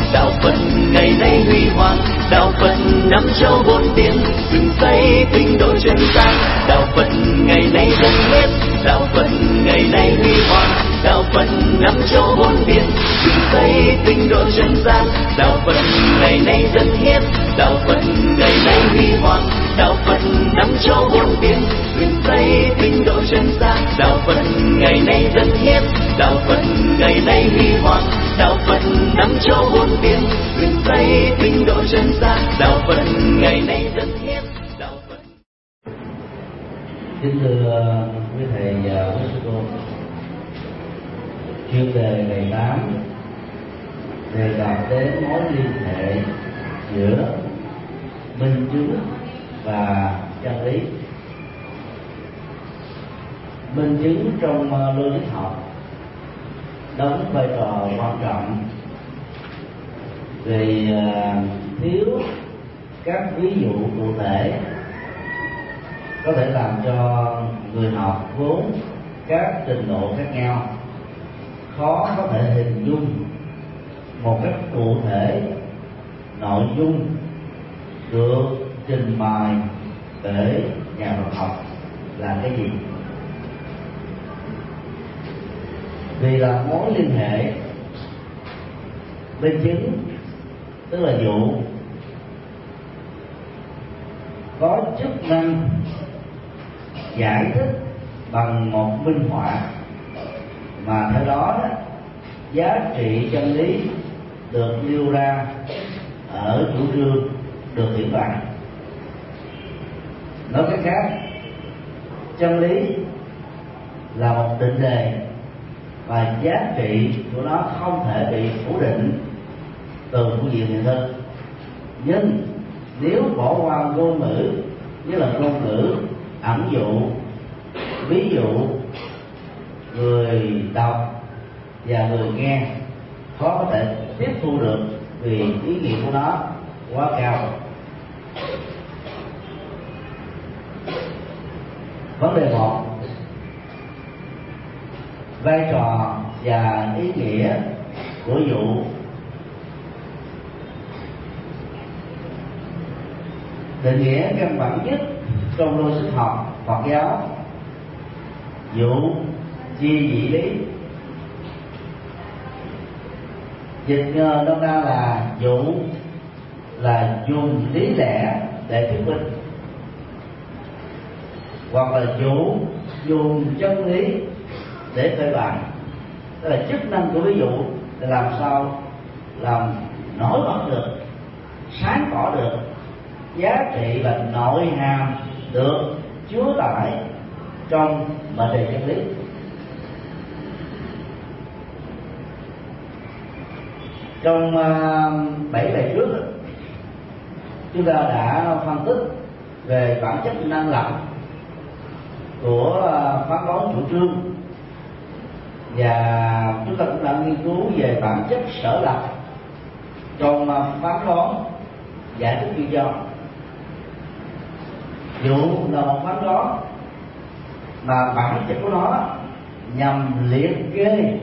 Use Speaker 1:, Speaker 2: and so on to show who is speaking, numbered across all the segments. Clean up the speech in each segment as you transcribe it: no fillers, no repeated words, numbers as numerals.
Speaker 1: đạo Phật ngày nay huy hoàng, đạo Phật năm châu bốn biển, dựng xây tinh độ chân gian. Đạo Phật ngày nay dân hiến, đạo Phật ngày nay huy hoàng, đạo Phật năm châu bốn biển, dựng xây tinh độ chân gian. Đạo Phật ngày nay dân hiến, đạo Phật ngày nay huy hoàng, đạo Phật năm châu bốn biển, dựng xây tinh độ chân gian. Đạo Phật ngày nay dân hiến, đạo Phật ngày nay huy hoàng, đạo Phật năm châu bốn biển, dựng xây tinh độ chân gian. Đạo Phật ngày nay dân hiến, đạo Phật.
Speaker 2: Kính thưa quý thầy và quý sư cô, chuyên đề ngày 8 đề cập đến mối liên hệ giữa minh chứng và chân lý. Minh chứng trong logic học đóng vai trò quan trọng vì thiếu các ví dụ cụ thể có thể làm cho người học vốn các trình độ khác nhau khó có thể hình dung một cách cụ thể nội dung được trình bày để nhà Phật học là cái gì. Vì là mối liên hệ minh chứng, tức là dụ, có chức năng giải thích bằng một minh họa, mà theo đó giá trị chân lý được nêu ra ở chủ trương được hiển bày. Nói cách khác, chân lý là một định đề và giá trị của nó không thể bị phủ định từ phương diện hiện thực. Nhưng nếu bỏ qua ngôn ngữ, như là ngôn ngữ ẩn dụ, ví dụ, người đọc và người nghe khó có thể tiếp thu được vì ý nghĩa của nó quá cao. Vấn đề 1: vai trò và ý nghĩa của dụ. Định nghĩa căn bản nhất trong logic học Phật giáo, dụ chi dị lý, dịch nôm na là dụ là dùng lý lẽ để thuyết minh, hoặc là dụ dùng chân lý để phê bình. Tức là chức năng của ví dụ là làm sao làm nổi bật được, sáng tỏ được giá trị và nội hàm được chứa tải trong mệnh đề chân lý. Trong 7 bài trước, chúng ta đã phân tích về bản chất năng lập của phán đoán chủ trương, và chúng ta cũng đã nghiên cứu về bản chất sở lập trong phán đoán giải thích nguyên do. Dụ là một phán đoán mà bản chất của nó nhằm liệt kê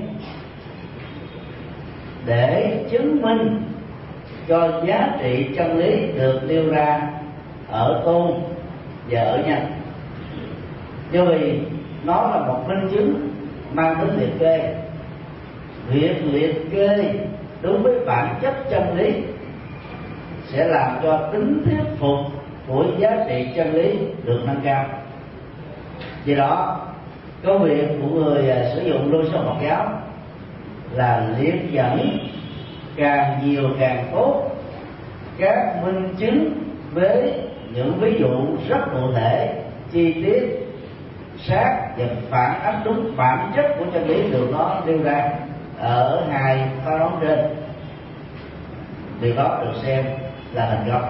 Speaker 2: để chứng minh cho giá trị chân lý được nêu ra ở tôn và ở nhân. Do vì nó là một minh chứng mang tính liệt kê, việc liệt kê đúng với bản chất chân lý sẽ làm cho tính thuyết phục của giá trị chân lý được nâng cao. Vì đó, công việc của người sử dụng logic Phật giáo là liệt dẫn càng nhiều càng tốt các minh chứng với những ví dụ rất cụ thể, chi tiết, sát và phản ánh đúng bản chất của chân lý được nó nêu ra ở hai phán đoán trên. Điều đó được xem là thành công.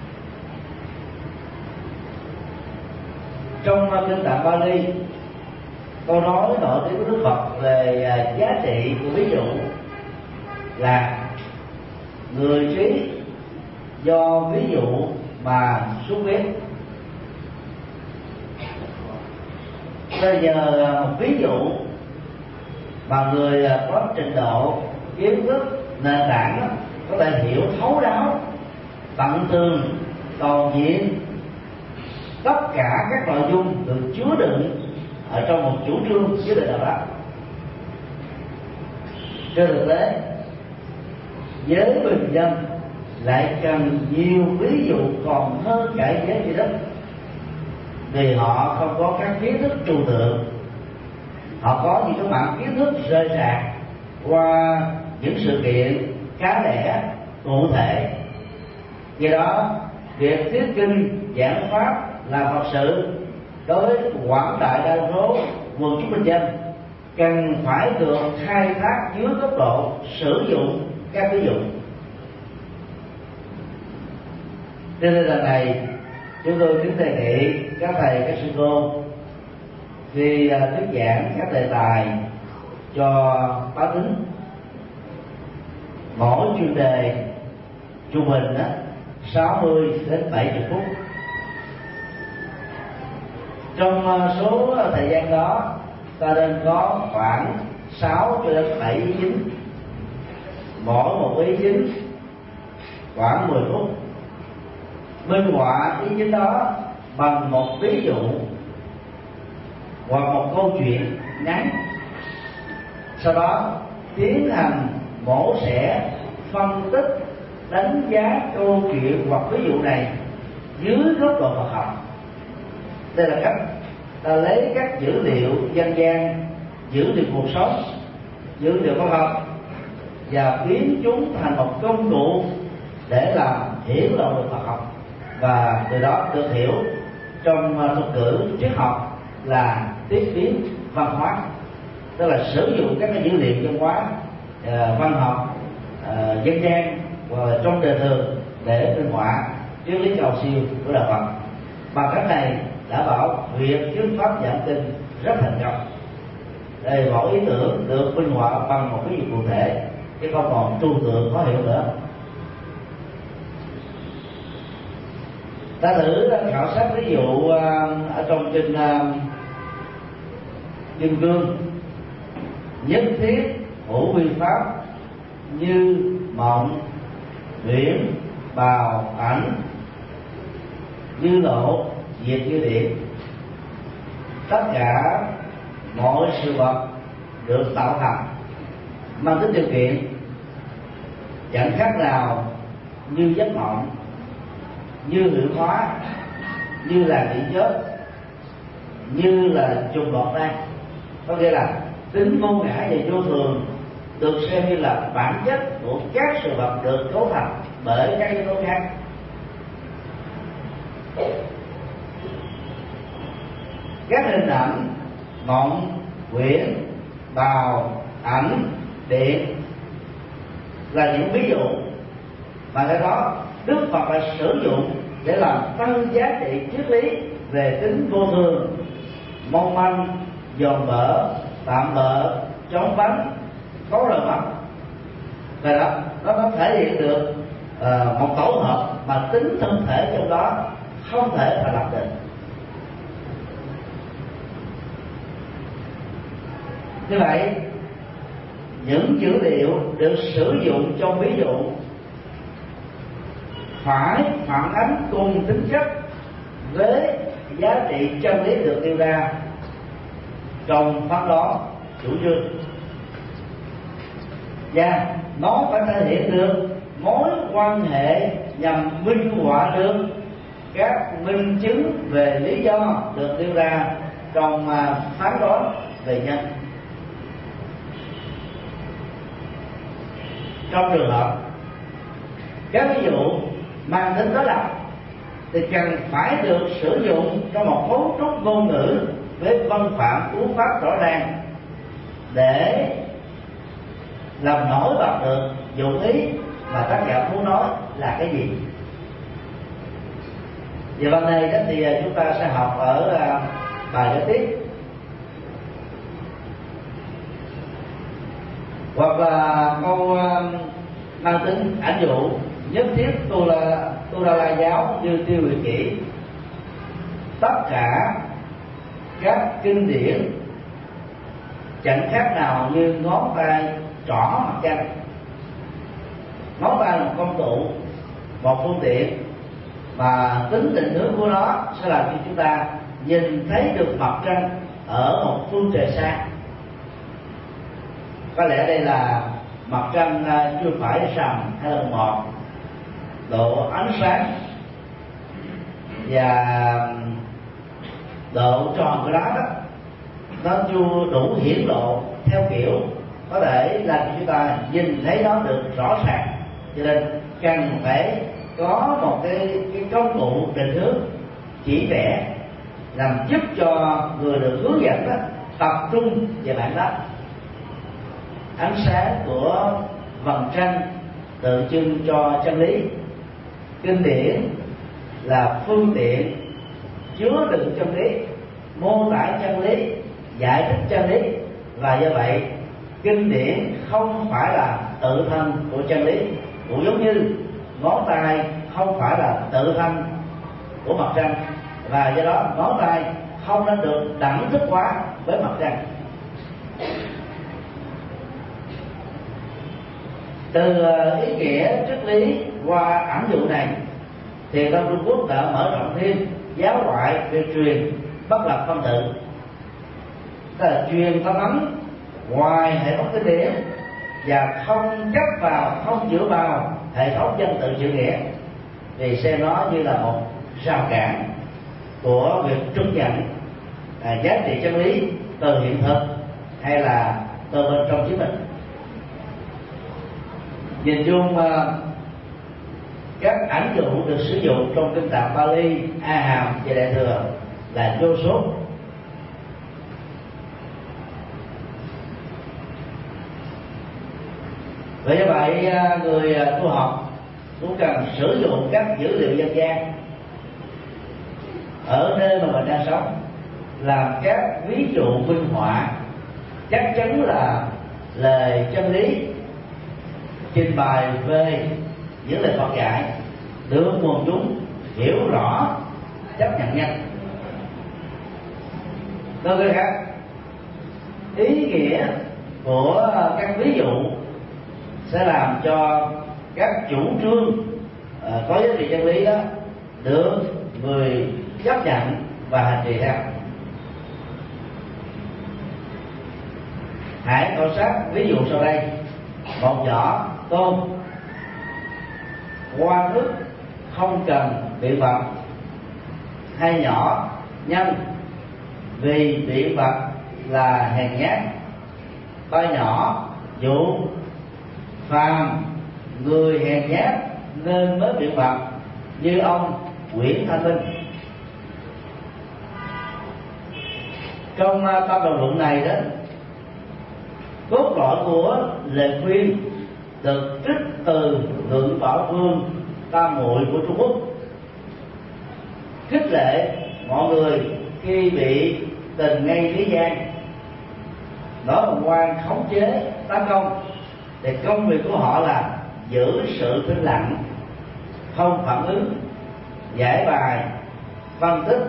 Speaker 2: Trong kinh Tạng Bali, câu nói nổi tiếng của Đức Phật về giá trị của ví dụ là người trí do ví dụ mà xuất biết. Bây giờ một ví dụ mà người có trình độ kiến thức nền tảng có thể hiểu thấu đáo, tận tường, toàn diện tất cả các nội dung được chứa đựng ở trong một chủ trương nhất định nào đó. Trên thực tế, giới bình dân lại cần nhiều ví dụ còn hơn cả giới tri thức, vì họ không có các kiến thức trừu tượng, họ có những cái bản kiến thức rơi rạc qua những sự kiện cá lẻ cụ thể. Do đó, việc thuyết kinh giảng pháp làm Phật sự đối với quảng đại đa số quần chúng bình dân cần phải được khai thác dưới góc độ sử dụng các ví dụ. Cho nên lần này chúng tôi kính đề nghị các thầy các sư cô khi thuyết giảng các đề tài cho báo tính, mỗi chuyên đề trung bình 60 đến 70 phút. Trong số thời gian đó, ta nên có khoảng 6 cho đến 7 ý chính, mỗi một ý chính khoảng 10 phút. Minh họa ý chính đó bằng một ví dụ hoặc một câu chuyện ngắn, sau đó tiến hành mổ xẻ, phân tích, đánh giá câu chuyện hoặc ví dụ này dưới góc độ Phật học. Đây là cách ta lấy các dữ liệu dân gian, dữ liệu cuộc sống, dữ liệu khoa học và biến chúng thành một công cụ để làm hiểu lộ được Phật học, và từ đó được hiểu trong thuật ngữ triết học là tiếp biến văn hóa, tức là sử dụng các cái dữ liệu văn hóa, văn học, dân gian và trong đời thường để minh họa triết lý cầu siêu của đạo Phật. Bằng cách này đã bảo việc thuyết pháp giảng kinh rất thành công. Đây, mỗi ý tưởng được minh họa bằng một ví dụ cụ thể, chứ không còn trừu tượng khó hiểu nữa. Ta thử khảo sát ví dụ ở trong kinh Kim Cương: nhất thiết hữu vi pháp, như mộng huyễn bào ảnh, như lộ diệt như điện. Tất cả mọi sự vật được tạo thành mang tính điều kiện, chẳng khác nào như giấc mộng, như huyễn hóa, như là điện chết, như là trùng lọt đan. Có nghĩa là tính vô ngã và vô thường được xem như là bản chất của các sự vật được cấu thành bởi các yếu tố khác. Các hình ảnh mộng, huyễn, bào, ảnh, điện là những ví dụ mà cái đó Đức Phật đã sử dụng để làm tăng giá trị triết lý về tính vô thường, mong manh, dòm bở, tạm bợ, chóng vánh, có lợi mất. Và đó nó thể hiện được một tổ hợp mà tính thân thể trong đó không thể là lập định. Như vậy, những dữ liệu được sử dụng trong ví dụ phải phản ánh cùng tính chất với giá trị chân lý được nêu ra trong phán đoán chủ trương, và nó phải thể hiện được mối quan hệ nhằm minh họa được các minh chứng về lý do được nêu ra trong phán đoán về nhân. Trong trường hợp các ví dụ mang tính đối lập thì cần phải được sử dụng trong một cấu trúc ngôn ngữ với văn phạm cú pháp rõ ràng để làm nổi bật được dụng ý mà tác giả muốn nói là cái gì. Vàวันnày đó thì chúng ta sẽ học ở bài kế tiếp, hoặc là câu mang tính ảnh dụ: nhất thiết tu đà la giáo như tiêu hủy kỹ. Tất cả các kinh điển chẳng khác nào như ngón tay trỏ mặt chân. ngón tay là một công cụ, một phương tiện, mà tính định hướng của nó sẽ làm cho chúng ta nhìn thấy được mặt trăng ở một phương trời xa. Có lẽ đây là mặt trăng chưa phải rằm hay là mọt, độ ánh sáng và độ tròn của nó nó chưa đủ hiển lộ theo kiểu có thể làm cho chúng ta nhìn thấy nó được rõ ràng, cho nên cần phải có một cái công cụ định hướng chỉ vẽ làm giúp cho người được hướng dẫn đó tập trung về bản đất. Ánh sáng của vầng trăng tượng trưng cho chân lý, kinh điển là phương tiện chứa đựng chân lý, mô tả chân lý, giải thích chân lý, và do vậy kinh điển không phải là tự thân của chân lý, cũng giống như ngón tay không phải là tự thân của mặt trăng, và do đó ngón tay không nên được đẳng thức hóa với mặt trăng. Từ ý nghĩa triết lý qua ẩn dụ này, thì Đông Trung Quốc đã mở rộng thêm giáo ngoại về truyền bất lập phân tự, tức là truyền tâm ấn ngoài hệ thống kinh điển và không chấp vào, không dựa vào hệ thống dân tự chữ nghĩa, vì xem nó như là một rào cản của việc chấp nhận giá trị chân lý từ hiện thực hay là từ bên trong chính mình. Nhìn chung các ảnh dụ được sử dụng trong kinh tạng Pali, A Hàm và Đại Thừa là vô số. Vì vậy người tu học cũng cần sử dụng các dữ liệu dân gian ở nơi mà mình đang sống làm các ví dụ minh họa, chắc chắn là lời chân lý trình bày về những lời Phật dạy được quần chúng hiểu rõ, chấp nhận nhanh. Nói cách khác, ý nghĩa của các ví dụ sẽ làm cho các chủ trương có giá trị chân lý đó được người chấp nhận và hành trì theo. Hãy quan sát ví dụ sau đây: một giỏ tôm, qua nước không cần bị vật, hai nhỏ nhân vì bị vật là hèn nhát, ba nhỏ dụ phàm người hèn nhát nên mới bị vật, như ông Nguyễn Thanh Minh. Trong tâm đầu luận này đó, cốt lõi của lời khuyên được trích từ Luận Bảo Vương Tam Muội của Trung Quốc, khích lệ mọi người khi bị tình ngây lý gian, đó là quan khống chế tấn công, thì công việc của họ là giữ sự tĩnh lặng, không phản ứng, giải bài, phân tích.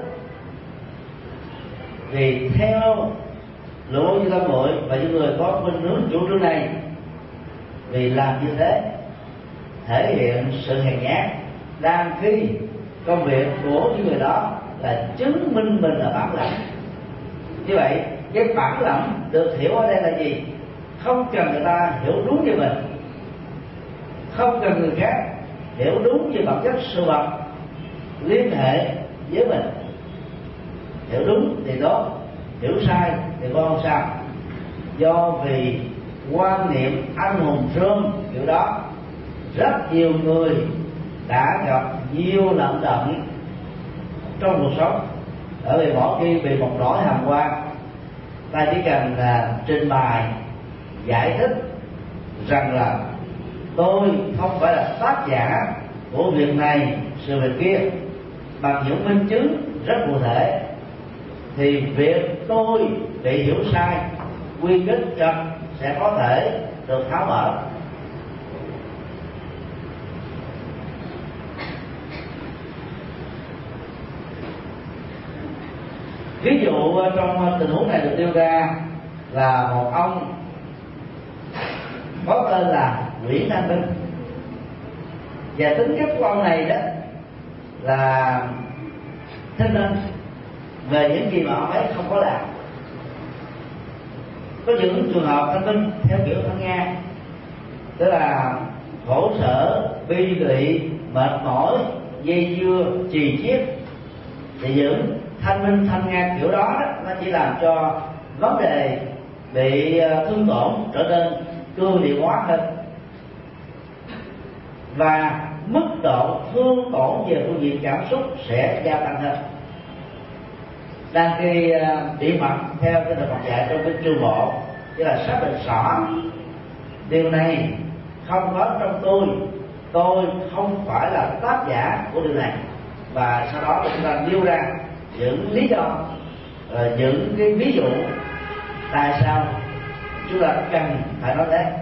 Speaker 2: Vì theo Lỗ Như Tâm Muội và những người có khuynh hướng chủ trương này, vì làm như thế thể hiện sự hèn nhát, đang khi công việc của những người đó là chứng minh mình là bản lãnh. Như vậy cái bản lãnh được hiểu ở đây là gì? Không cần người ta hiểu đúng như mình, không cần người khác hiểu đúng về bản chất sự vật liên hệ với mình. Hiểu đúng thì tốt, hiểu sai thì không sao. Do vì quan niệm anh hùng rơm kiểu đó, rất nhiều người đã gặp nhiều lận đận trong cuộc sống, bởi vì mỗi khi bị một nỗi hàm quan, ta chỉ cần trình bày giải thích rằng là tôi không phải là tác giả của việc này sự việc kia bằng những minh chứng rất cụ thể, thì việc tôi bị hiểu sai, quy kết trật sẽ có thể được tháo mở. Ví dụ trong tình huống này được nêu ra là một ông có tên là Nguyễn Thanh Minh, Và tính cách của ông này đó là thanh minh về những gì mà ông ấy không có làm. Có những trường hợp thanh minh theo kiểu thân Nga, tức là khổ sở, bi lụy, mệt mỏi, dây dưa, trì chiết, thì những thanh minh thanh Nga kiểu đó nó chỉ làm cho vấn đề bị thương tổn trở nên cương liệt hóa hơn, và mức độ thương tổn về phương diện cảm xúc sẽ gia tăng hơn. Đang khi điểm mặt theo cái lời Phật dạy trong cái chương bộ, tức là xác định rõ điều này không có trong tôi không phải là tác giả của điều này, và sau đó chúng ta nêu ra những lý do, những cái ví dụ tại sao chúng ta cần phải nói thế.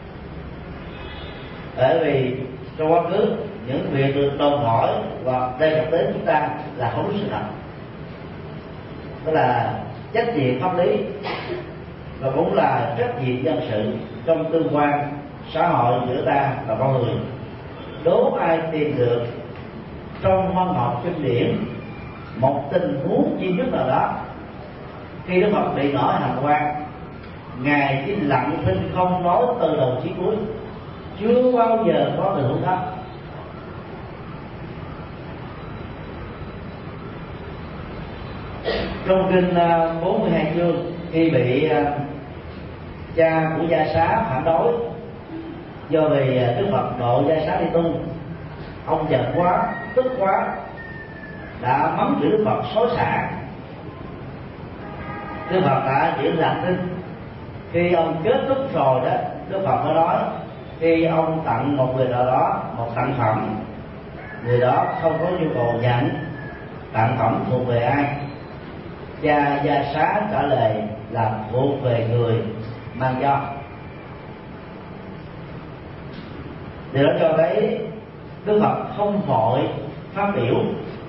Speaker 2: Bởi vì trong quá khứ những việc được đòi hỏi và đề cập đến chúng ta là không đúng sự thật, đó là trách nhiệm pháp lý và cũng là trách nhiệm dân sự trong tương quan xã hội giữa ta và con người. Đố ai tìm được trong văn học kinh điển một tình huống duy nhất nào đó khi Đức Phật bị nổi hàm quan, ngài chỉ lặng thinh không nói từ đầu chí cuối, chưa bao giờ có tình huống đó. Trong kinh 42 chương, khi bị cha của Gia Xá phản đối do vì Đức Phật độ Gia Xá đi tu, ông giận quá, tức quá, đã mắng chửi Đức Phật xối xả. Đức Phật đã giữ lặng thinh. Khi ông kết thúc rồi đó, Đức Phật mới nói khi ông tặng một người nào đó một tặng phẩm, người đó không có nhu cầu nhận, tặng phẩm thuộc về ai? Cha Gia Xá trả lời là thuộc về người mang cho. Điều đó cho thấy Đức Phật không vội phát biểu,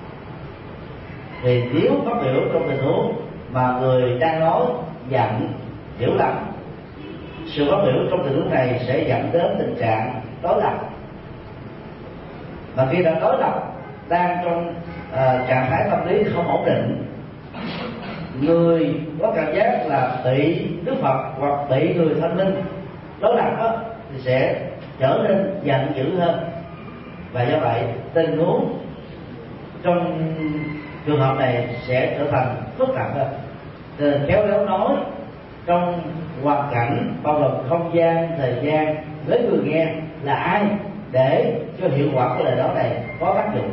Speaker 2: vì nếu phát biểu trong tình huống mà người đang nói giận, hiểu lầm, sự phát biểu trong tình huống này sẽ dẫn đến tình trạng đối lập. Và khi đã đối lập, đang trong trạng thái tâm lý không ổn định, người có cảm giác là bị Đức Phật hoặc bị người thanh minh đối lập đó, thì sẽ trở nên giận dữ hơn, và do vậy tình huống trong trường hợp này sẽ trở thành phức tạp hơn. Nên khéo léo nói trong hoàn cảnh bao gồm không gian, thời gian với người nghe là ai, để cho hiệu quả của lời nói này có tác dụng.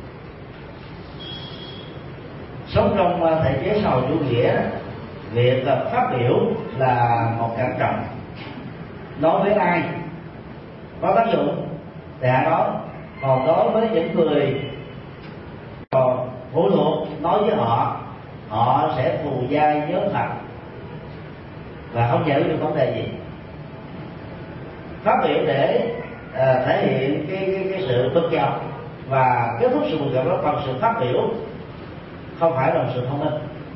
Speaker 2: Sống trong thể chế xã hội chủ nghĩa, việc phát biểu là một cẩn trọng. Nói với ai có tác dụng thì hãy nói, còn đối với những người còn phụ thuộc nói với họ, họ sẽ thù dai nhớ thật và không giải quyết được vấn đề gì. Phát biểu để thể hiện cái sự bực dọc và kết thúc sự bực dọc đó bằng sự phát biểu, không phải là sự thông minh.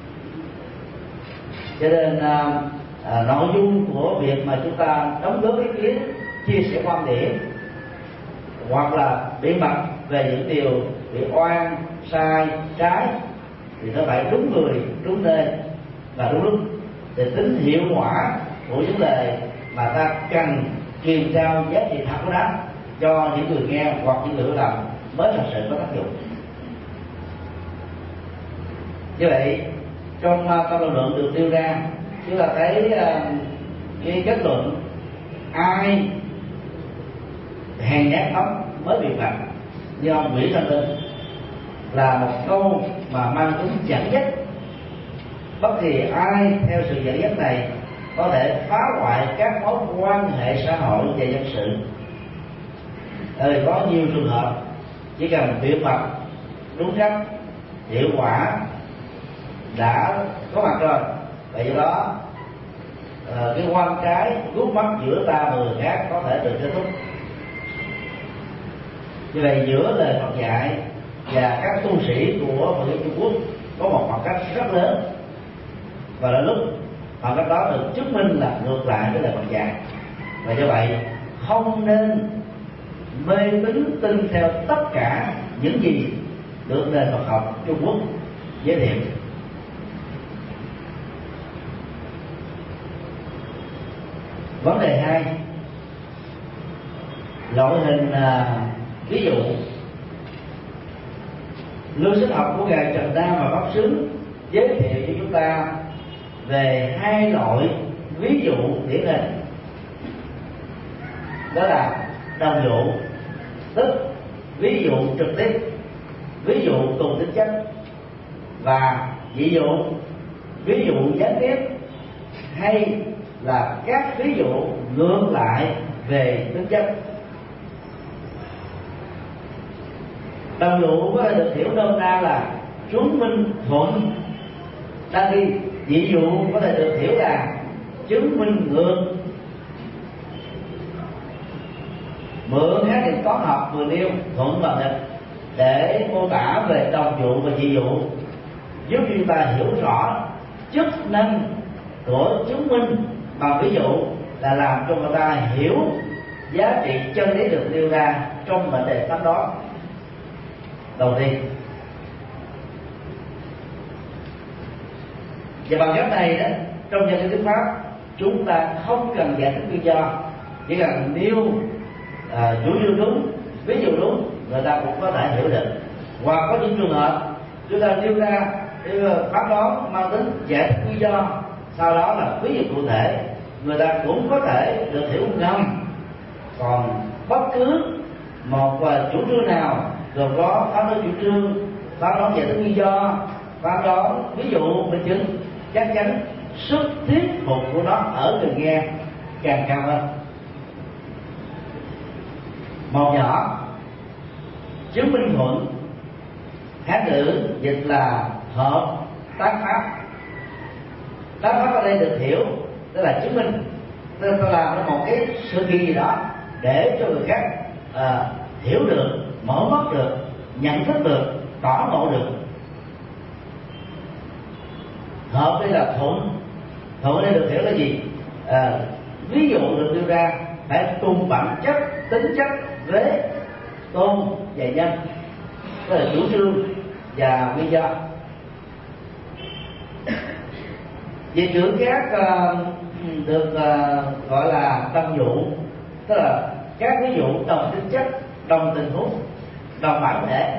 Speaker 2: Cho nên nội dung của việc mà chúng ta đóng góp ý kiến, chia sẻ quan điểm hoặc là biện bạch về những điều bị oan, sai, trái, thì nó phải đúng người, đúng nơi và đúng lúc, để tính hiệu quả của những lời mà ta cần truyền trao giá trị thật của nó cho những người nghe hoặc những người làm mới thật sự có tác dụng. Như vậy trong câu luận luận được đưa ra, chúng ta thấy cái kết luận ai hèn nhát lắm mới bị phạt như ông Nguyễn Thanh Linh là một câu mà mang tính dẫn dắt. Bất kỳ ai theo sự dẫn dắt này có thể phá hoại các mối quan hệ xã hội và dân sự. Có nhiều trường hợp chỉ cần biện bạch đúng cách, hiệu quả đã có mặt rồi, và do đó cái quan trái gút mắt giữa ta và người khác có thể được kết thúc. Như vậy giữa lời Phật dạy và các tu sĩ của Phật giáo Trung Quốc có một khoảng cách rất lớn, và đến lúc khoảng cách đó được chứng minh là ngược lại với lời Phật dạy, và do vậy không nên mê tín tin theo tất cả những gì được nền Phật học Trung Quốc giới thiệu. Vấn đề 2, loại hình ví dụ. Lưu Sinh học của ngài Trần Nam và Pháp Xứng giới thiệu cho chúng ta về 2 loại ví dụ điển hình, đó là đồng dụ, tức ví dụ trực tiếp, ví dụ cùng tính chất, và ví dụ gián tiếp, hay là các ví dụ ngược lại về tính chất. Đồng dụ có thể được hiểu nôm na là chứng minh thuận, đang khi ví dụ có thể được hiểu là chứng minh ngược. Mượn khái niệm toán học vừa nêu thuận và nghịch để mô tả về đồng dụ và ví dụ, giúp chúng ta hiểu rõ chức năng của chứng minh bằng ví dụ là làm cho người ta hiểu giá trị chân lý được nêu ra trong mệnh đề pháp đó. Đầu tiên, và bằng cách này đó, trong nhân lý thuyết pháp chúng ta không cần giải thích nguyên do, chỉ cần nêu chủ trương đúng, ví dụ đúng, người ta cũng có thể hiểu được. Hoặc có những trường hợp chúng ta nêu ra phán đoán mang tính giải thích nguyên do, sau đó là ví dụ cụ thể, người ta cũng có thể được hiểu ngầm. Còn bất cứ một chủ trương nào gồm có phán đoán chủ trương, phán đoán giải thích nguyên do, phán đoán ví dụ minh chứng, chắc chắn sức thuyết phục của nó ở người nghe càng cao hơn. Một nhỏ, chứng minh thuận, Hán ngữ dịch là hợp tác pháp. Tác pháp ở đây được hiểu tức là chứng minh, tức là làm một cái sự kiện gì đó để cho người khác hiểu được, mở mắt được, nhận thức được, tỏ ngộ được. Hợp đây là thuận. Thuận đây được hiểu là gì? Ví dụ được đưa ra phải cùng bản chất, tính chất với tôn và nhân, tức là chủ trương và nguyên do. Về chữ khác được gọi là đồng dụ, tức là các ví dụ đồng tính chất, đồng tình huống, đồng bản thể.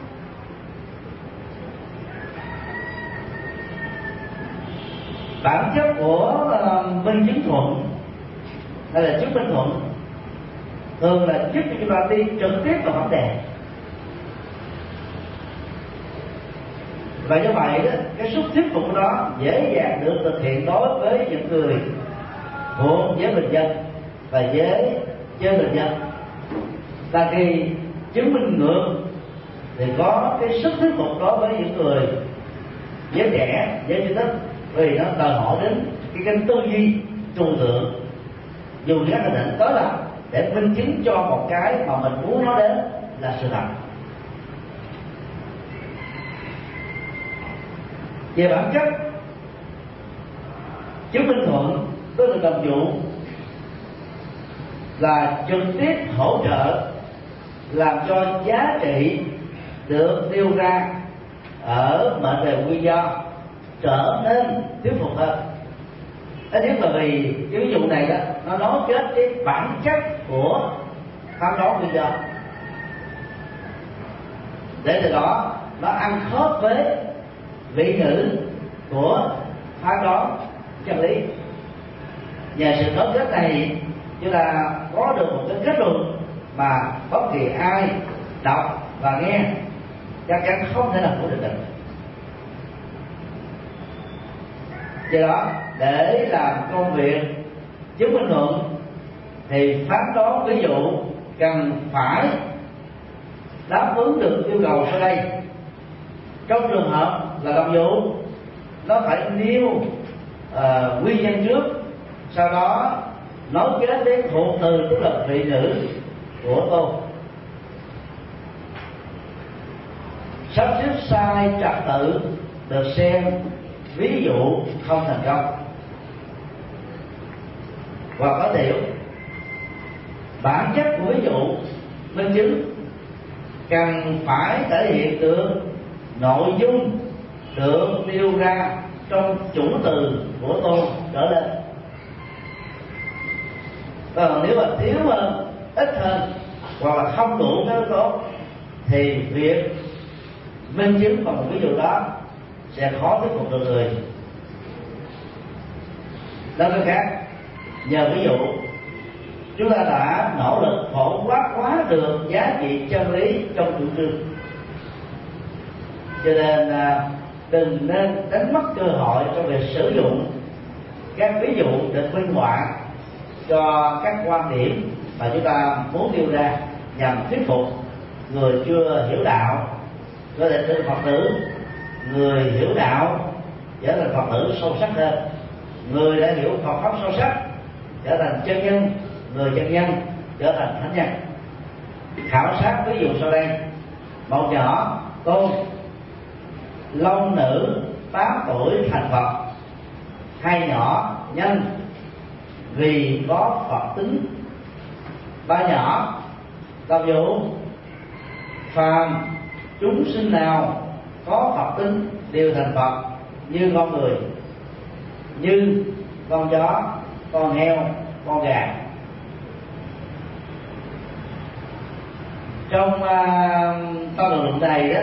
Speaker 2: Bản chất của minh chứng thuận hay là chứng minh thuận thường là giúp cho chúng ta đi trực tiếp vào vấn đề. Và như vậy đó, cái sức thuyết phục của đó dễ dàng được thực hiện đối với những người thuộc giới bình dân và giới bình dân. Là khi chứng minh ngược thì có cái sức thuyết phục đối với những người giới trẻ, giới trí thức, vì nó đòi hỏi đến cái tư duy trừu tượng, dùng các hình ảnh tối lập để minh chứng cho một cái mà mình muốn nói đến là sự thật. Về bản chất, chứng minh thuận tức là đồng dụ là trực tiếp hỗ trợ làm cho giá trị được nêu ra ở mệnh đề nguyên do trở nên thuyết phục hơn. Thế nếu mà vì cái ví dụ này đó nó nói kết cái bản chất của phán đoán nguyên do, để từ đó nó ăn khớp với vị ngữ của phán đoán chân lý. Nhờ sự nối kết này chúng ta có được một cái kết luận mà bất kỳ ai đọc và nghe chắc chắn không thể nào phủ định được. Do đó để làm công việc chứng minh thuận thì phán đoán ví dụ cần phải đáp ứng được yêu cầu sau đây. Trong trường hợp là đồng dụ, nó phải nêu nguyên nhân trước, sau đó nói kết đến thuộc từ tức là vị ngữ của tôn. Sắp xếp sai trật tự được xem ví dụ không thành công. Và có điều bản chất của ví dụ minh chứng cần phải thể hiện được nội dung được nêu ra trong chủ từ của tôn trở lên. Còn nếu mà thiếu hơn, ít hơn hoặc là không đủ cái yếu tố thì việc minh chứng bằng một ví dụ đó sẽ khó thuyết phục được người. Nói cách khác, nhờ ví dụ chúng ta đã nỗ lực phổ quát hóa được giá trị chân lý trong chủ trương. Cho nên đừng nên đánh mất cơ hội trong việc sử dụng các ví dụ được minh họa cho các quan điểm mà chúng ta muốn nêu ra nhằm thuyết phục người chưa hiểu đạo có thể trở thành Phật tử, người hiểu đạo trở thành Phật tử sâu sắc hơn, người đã hiểu Phật pháp sâu sắc trở thành chân nhân, người chân nhân trở thành thánh nhân. Khảo sát ví dụ sau đây: một nhỏ Tôn, long nữ 8 tuổi thành Phật. Hai nhỏ Nhân, vì có Phật tính. Ba nhỏ Tâm Dụ, phàm chúng sinh nào có Phật tính đều thành Phật như con người, như con chó, con heo, con gà. Trong con đường luận này đó,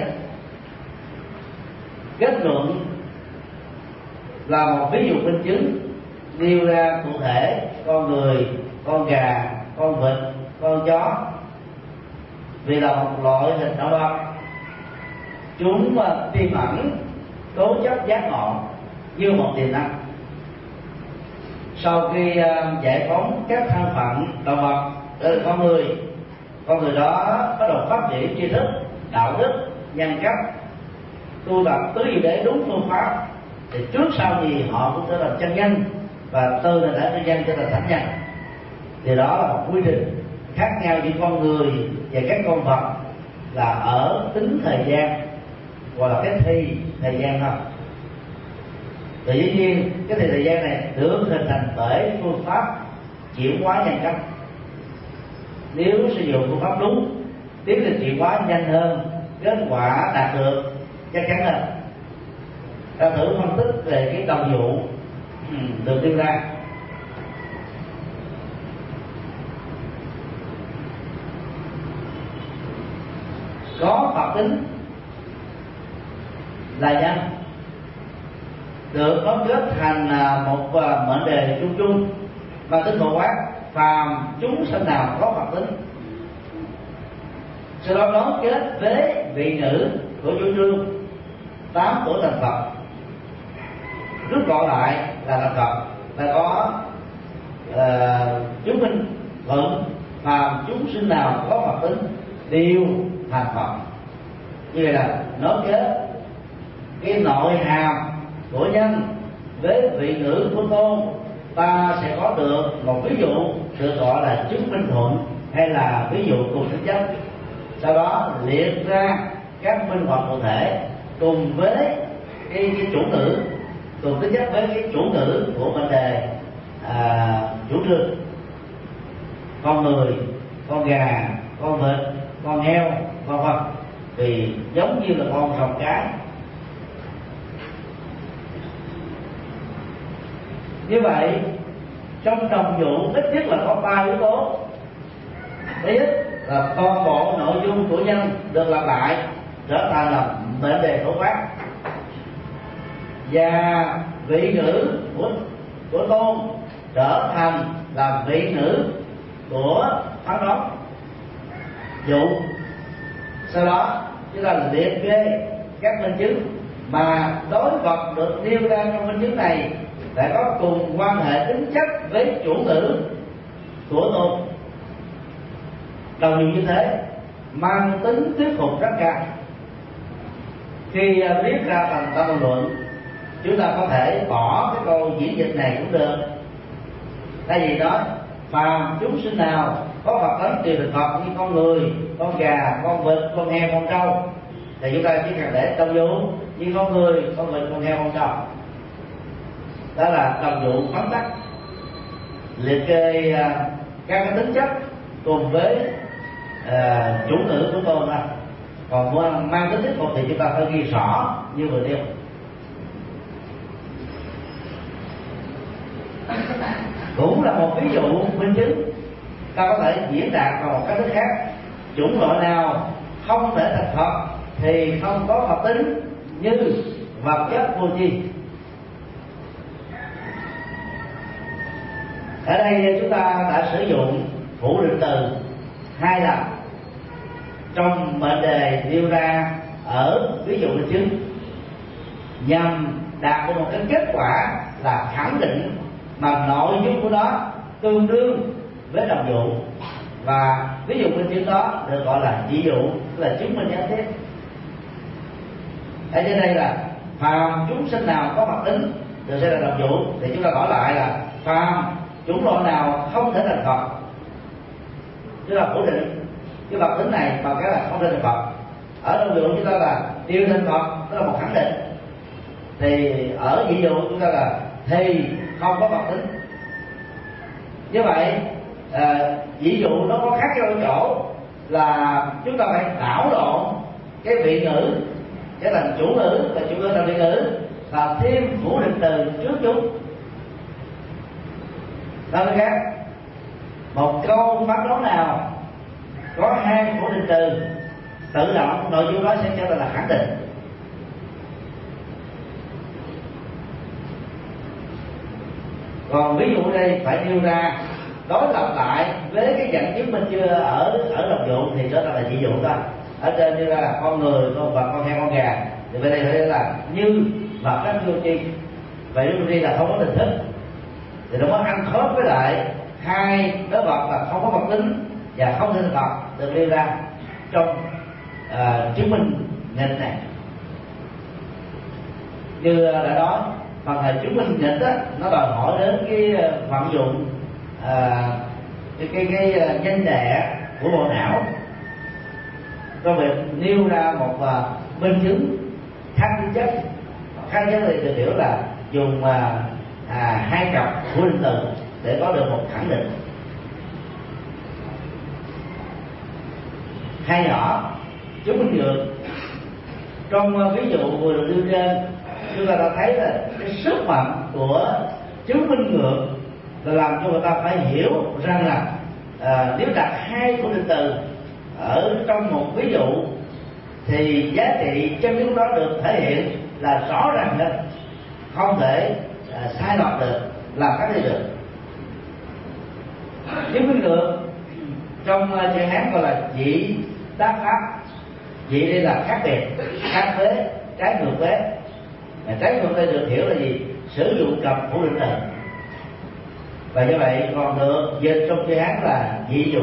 Speaker 2: kết luận là một ví dụ minh chứng nêu ra cụ thể con người, con gà, con vịt, con chó vì là một loại hình động vật, chúng tiềm ẩn tố chất giác ngộ như một tiềm năng. Sau khi giải phóng các thân phận động vật từ con người đó bắt đầu phát triển tri thức, đạo đức, nhân cách, tu tập tứ diệu đế đúng phương pháp, thì trước sau gì họ cũng trở thành chân nhân, và từ nền tảng chân nhân trở thành thánh nhân. Thì đó là một quy trình khác nhau giữa con người và các con vật là ở tính thời gian, gọi là cái thi thời gian thôi. Tự nhiên cái thì thời gian này được hình thành bởi phương pháp chuyển hóa nhân cách. Nếu sử dụng phương pháp đúng, tiến trình chuyển hóa nhanh hơn, kết quả đạt được chắc chắn hơn. Ta thử phân tích về cái đồng dụ được đưa ra. Có Phật tính là nhân, được đóng kết thành một mệnh đề chung chung và tính phổ quát: phàm chúng sinh nào có Phật tính. Sau đó đón kết với vị nữ của chủ trương 8 tuổi thành Phật, rút gọn lại là thành Phật, là có chứng minh thuận phàm chúng sinh nào có Phật tính đều thành Phật. Như vậy là nối kết cái nội hàm của nhân với vị ngữ của Tôn, ta sẽ có được một ví dụ được gọi là chứng minh thuận hay là ví dụ cùng tính chất. Sau đó liệt ra các minh họa cụ thể cùng với cái chủ ngữ, cùng tính chất với cái chủ ngữ của vấn đề chủ trương: con người, con gà, con vịt, con heo, con vật, vì giống như là con rồng cái. Như vậy trong đồng dụ ít nhất là có 3 yếu tố. Thứ nhất là toàn bộ nội dung của nhân được lặp lại trở thành là mệnh đề phổ quát, và vị ngữ của Tôn trở thành là vị ngữ của Thắng Đốc dụ. Sau đó chúng ta liệt kê các minh chứng mà đối vật được nêu ra trong minh chứng này phải có cùng quan hệ tính chất với chủ ngữ của Tôn. Đồng điều như thế mang tính thuyết phục rất cao. Khi viết ra thành tâm luận, chúng ta có thể bỏ cái câu diễn dịch này cũng được. Thay vì nói phàm chúng sinh nào có Phật tánh đều được Phật như con người, con gà, con vịt, con heo, con trâu, thì chúng ta chỉ cần để đồng dụ như con người, con vịt, con heo, con trâu. Đó là đồng dụ phán tắc, liệt kê các cái tính chất cùng với chủ ngữ của Tôn thôi. Còn mang tính thuyết phục thì chúng ta phải ghi rõ như vừa nêu. Cũng là một ví dụ minh chứng. Ta có thể diễn đạt bằng một cách thức khác: chủng loại nào không thể thành Phật thì không có Phật tính, như vật chất vô tri. Ở đây chúng ta đã sử dụng phủ định từ 2 lần trong mệnh đề nêu ra ở ví dụ minh chứng, nhằm đạt được một cái kết quả là khẳng định mà nội dung của nó tương đương với đồng dụ, và ví dụ minh chứng đó được gọi là ví dụ, tức là chứng minh gián tiếp. Ở trên đây là phàm chúng sinh nào có Phật tính được sẽ là đồng dụ, thì chúng ta hỏi lại là phàm chủng loại nào không thể thành Phật, tức là phủ định cái Phật tính này bằng cái là không thể thành Phật. Ở đồng dụ chúng ta là điều thành Phật, tức là một khẳng định. Thì ở ví dụ chúng ta là thì không có Phật tính. Như vậy ví dụ nó có khác nhau ở chỗ là chúng ta phải đảo lộn cái vị ngữ trở thành chủ ngữ, và chủ ngữ thành vị ngữ, và thêm phủ định từ trước chúng. Nói cách khác, một câu phát đoán nào có 2 phủ định từ, tự động nội dung đó sẽ trở thành là khẳng định. Còn ví dụ đây phải nêu ra đối lập lại với cái dạng chứng minh chưa ở đồng dụ thì trở thành là ví dụ thôi. Ở trên nêu ra là con người, con vật, con heo, con gà, thì bên đây phải là như vật chất vô tri. Vậy vô tri là không có tình thức, thì nó có ăn khớp với lại 2 đối vật là không có Phật tính và không thể thành Phật được nêu ra trong chứng minh nghịch này. Như đã nói, phần chứng minh nghịch á, nó đòi hỏi đến cái vận dụng cái nhân đề của bộ não trong việc nêu ra một minh chứng khác tính chất. Khác tính chất thì được hiểu là dùng 2 cặp phủ định từ để có được một khẳng định. Hai nhỏ chứng minh ngược. Trong ví dụ vừa được đưa trên, chúng ta đã thấy là cái sức mạnh của chứng minh ngược là làm cho người ta phải hiểu rằng là nếu đặt 2 phủ định từ ở trong một ví dụ thì giá trị chân lý đó được thể hiện là rõ ràng hơn, không thể sai lọt được, làm khác đi được. Chứng minh ngược trong chữ Hán gọi là dị tác pháp. Dị đây là khác biệt, khác với, trái ngược với. Trái ngược đây được hiểu là gì? Sử dụng cặp phủ định từ. Và như vậy còn được dịch trong chữ Hán là dị dụ.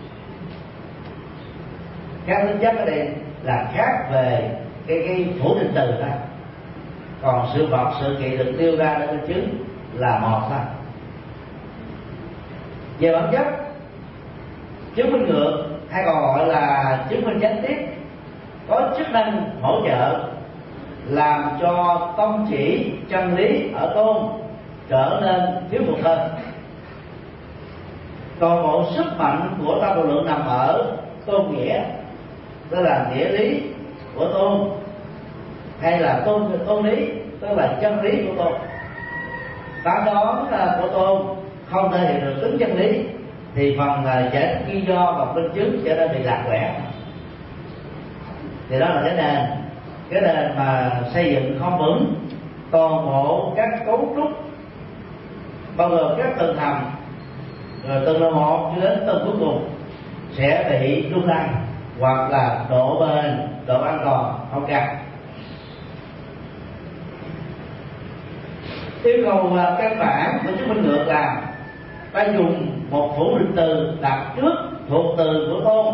Speaker 2: Khác tính chất ở đây là khác về cái phủ định từ thôi. Còn sự vật, sự kiện được tiêu ra để minh chứng là một thôi. Về bản chất, chứng minh ngược hay còn gọi là chứng minh gián tiếp có chức năng hỗ trợ làm cho tông chỉ chân lý ở Tôn trở nên thuyết phục hơn. Toàn bộ sức mạnh của tâm độ lượng nằm ở tôn nghĩa, tức là nghĩa lý của Tôn, hay là tôn lý, tức là chân lý của Tôn. Phán đoán của Tôn không thể hiện được tính chân lý thì phần giải thích nguyên do và minh chứng trở nên bị lạc quẻ. Thì đó là cái nền mà xây dựng không vững. Toàn bộ các cấu trúc bao gồm các tầng hầm, rồi tầng một cho đến tầng cuối cùng sẽ bị lung lay, hoặc là độ bền, độ an toàn không cao. Yêu cầu căn bản của chứng minh ngược là ta dùng một phủ định từ đặt trước thuộc từ của Tôn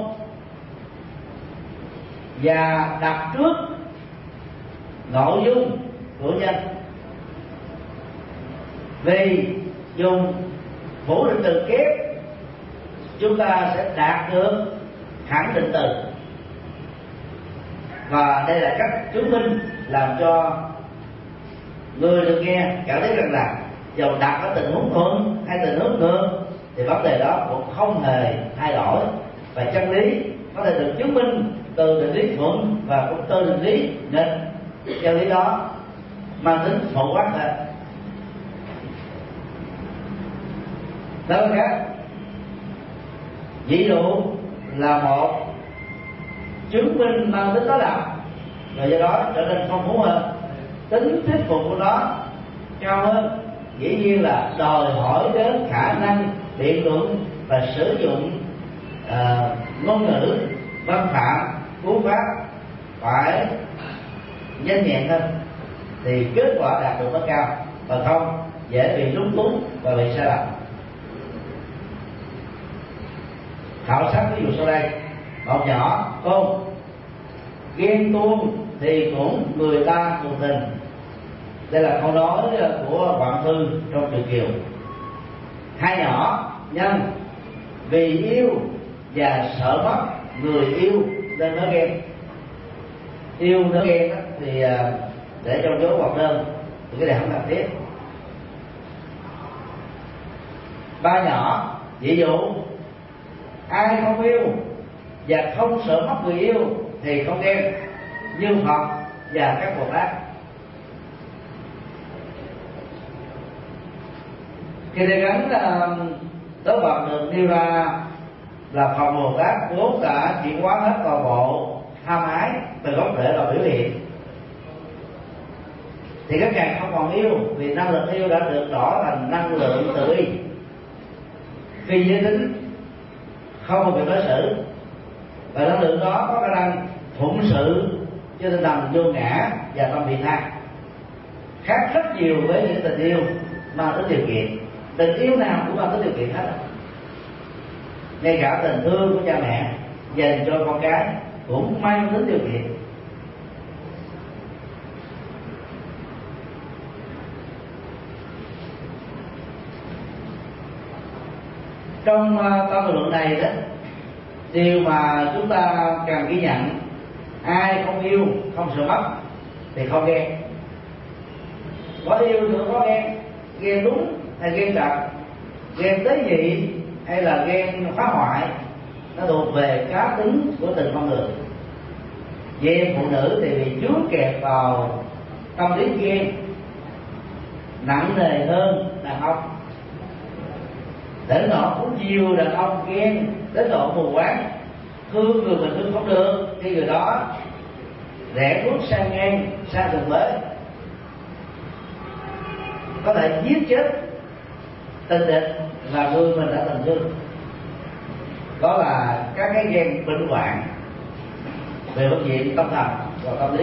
Speaker 2: và đặt trước nội dung của nhân. Vì dùng phủ định từ kép chúng ta sẽ đạt được khẳng định từ, và đây là cách chứng minh làm cho người được nghe cảm thấy rằng là dầu đặt ở tình huống thuận hay tình huống ngược thì vấn đề đó cũng không hề thay đổi, và chân lý chứng minh từ định lý thuận và cũng từ định lý nghịch. Chân lý đó mang tính phổ quát hơn. Nói khác, ví dụ là một chứng minh mang tính đối lập, và do đó trở nên phong phú hơn, tính thuyết phục của nó cao hơn, dĩ nhiên là đòi hỏi đến khả năng biện luận và sử dụng ngôn ngữ văn phạm cú pháp phải nhanh nhẹn hơn, thì kết quả đạt được mới cao, và không dễ bị lúng túng và bị sai lầm. Khảo sát ví dụ sau đây: một nhỏ con ghen tuông thì cũng người ta cùng tình. Đây là câu nói của Quảng Thư trong Truyện Kiều. Hai nhỏ nhân vì yêu và sợ mất người yêu nên nó ghen. Yêu nó ghen đó, thì để trong dấu hoặc đơn thì cái này không cần thiết. Ba nhỏ ví dụ ai không yêu và không sợ mất người yêu thì không ghen, như Phật và các Bồ Tát. Khi đề gắn đối vật được nêu ra là Phật Bồ Tát vốn đã chuyển hóa hết toàn bộ tham ái từ gốc rễ là biểu hiện, thì các càng không còn yêu, vì năng lượng yêu đã được đổi thành năng lượng tự y, phi giới tính, không có việc đối xử, và năng lượng đó có khả năng phụng sự cho tinh thần vô ngã và tâm vị tha, khác rất nhiều với những tình yêu mang tính điều kiện. Tình yêu nào cũng mang tính điều kiện hết, ngay cả tình thương của cha mẹ dành cho con cái cũng mang tính điều kiện. Trong tâm luận này đó, điều mà chúng ta cần ghi nhận: ai không yêu, không sợ mất thì không ghen. Có yêu thì có ghen, ghen đúng hay ghen trật, ghen tế nhị hay là ghen phá hoại, nó thuộc về cá tính của từng con người. Về phụ nữ thì bị chứa kẹt vào tâm lý ghen nặng nề hơn đàn ông, đến nỗi cũng nhiều đàn ông ghen đến độ mù quáng, thương người mình thương không được thì người đó rẽ thuốc sang ngang sang đường mới, có thể giết chết tình địch và người mình đã từng thương. Đó là các cái ghen bệnh hoạn về phương diện tâm thần và tâm lý.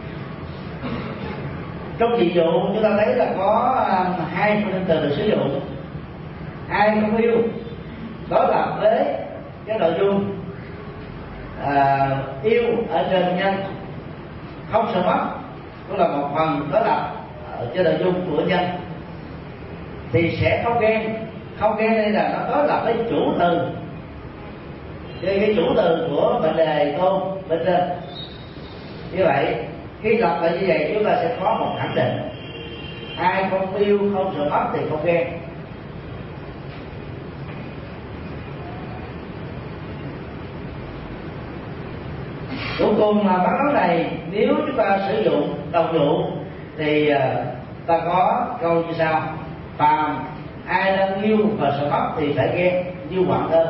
Speaker 2: Trong ví dụ chúng ta thấy là có hai phương từ được sử dụng: ai không yêu đối lập với cái nội dung yêu ở trên nhân, không sợ mất cũng là một phần đối lập ở trên nội dung của nhân, thì sẽ không ghen. Không ghen đây là nó đối lập với chủ từ, cái chủ từ của mệnh đề tôn bên trên. Như vậy khi lập lại như vậy chúng ta sẽ có một khẳng định: ai không yêu, không sợ mất thì không ghen. Cuối cùng là phán đoán này nếu chúng ta sử dụng đồng dụ thì ta có câu như sau: phàm ai đang yêu và sợ mất thì phải ghen như Quảng Thơ.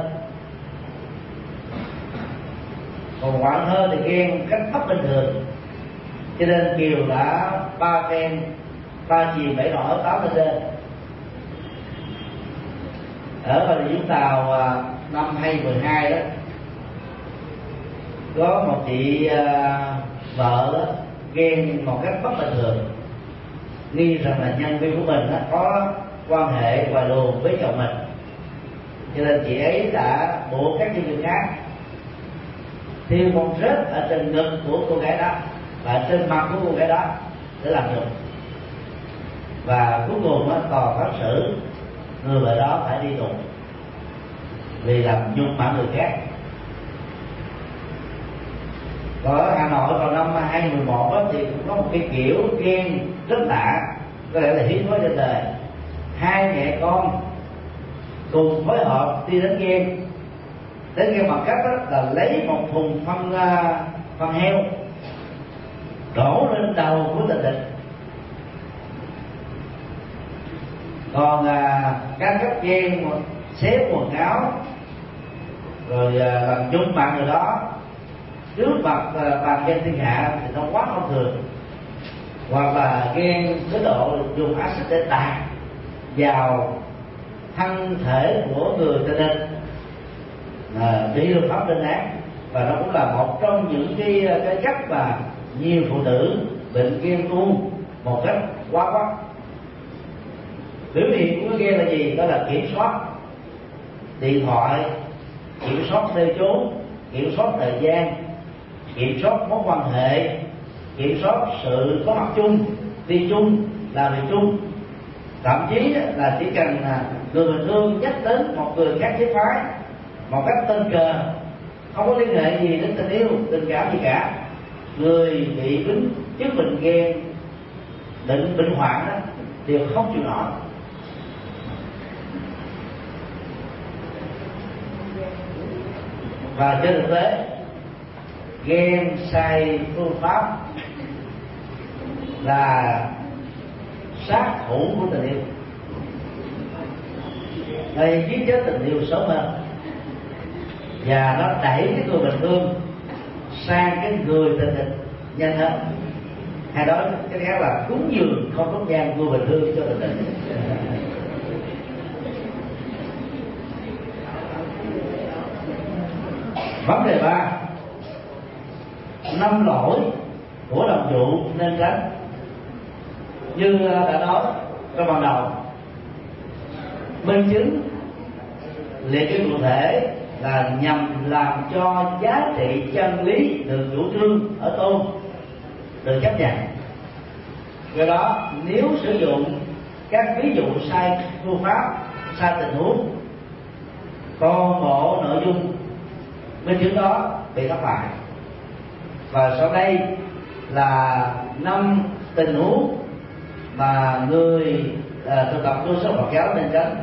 Speaker 2: Còn Quảng Thơ thì ghen cách thấp bình thường, cho nên Kiều đã ba phen, ba chìm bảy nổi, 8 lên trên. Ở Bà Rịa Vũng Tàu năm 2012 đó, có một chị vợ đó, ghen một cách bất bình thường, nghi rằng là nhân viên của mình đó, có quan hệ hoài luồng với chồng mình, cho nên chị ấy đã buộc các nhân viên khác thiêu con rết ở trên ngực của cô gái đó và trên mặt của cô gái đó để làm nhục. Và cuối cùng tòa phán xử người vợ đó phải đi tù vì làm nhục mạ người khác. Còn ở Hà Nội vào năm 2011 đó, thì cũng có một cái kiểu ghen rất lạ, có lẽ là hiếm có trên đời. Hai mẹ con cùng phối hợp đi đến ghen, đến cái bằng cách là lấy một thùng phân heo đổ lên đầu của Tình Địch. Còn các cấp ghen xếp quần áo rồi làm chung bạn người đó trước mặt bàn dân thiên hạ thì nó quá không thường, hoặc là ghen tới độ dùng axit để tạt vào thân thể của người Tình Địch bị luật pháp lên án. Và nó cũng là một trong những cái cách mà nhiều phụ nữ bệnh ghen tuông một cách quá quắt. Biểu hiện của cái ghen là gì? Đó là kiểm soát điện thoại, kiểm soát nơi trốn, kiểm soát thời gian, kiểm soát mối quan hệ, kiểm soát sự có mặt chung, đi chung, làm việc chung. Thậm chí là chỉ cần người bình thường nhắc đến một người khác giới phái một cách tình cờ, không có liên hệ gì đến tình yêu, tình cảm gì cả, người bị chứng bệnh ghen, bệnh hoạn đó đều không chịu nổi. Và trên thực tế, ghen sai phương pháp là sát thủ của tình yêu, gây giết chết tình yêu sớm hơn, và nó đẩy cái người bình thường sang cái người Tình Địch nhanh hơn. Hay đó cái khác là cúng dường không tốt gian người bình thường cho Tình Địch. Vấn đề 3, 5 lỗi của đồng vụ nên tránh. Như đã nói trong ban đầu, minh chứng liệt kê cụ thể là nhằm làm cho giá trị chân lý được chủ trương ở tôn được chấp nhận. Do đó nếu sử dụng các ví dụ sai phương pháp, sai tình huống, toàn bộ nội dung minh chứng đó bị thất bại. Và sau đây là 5 tình huống mà người thực tập tu sống Phật giáo nên tránh.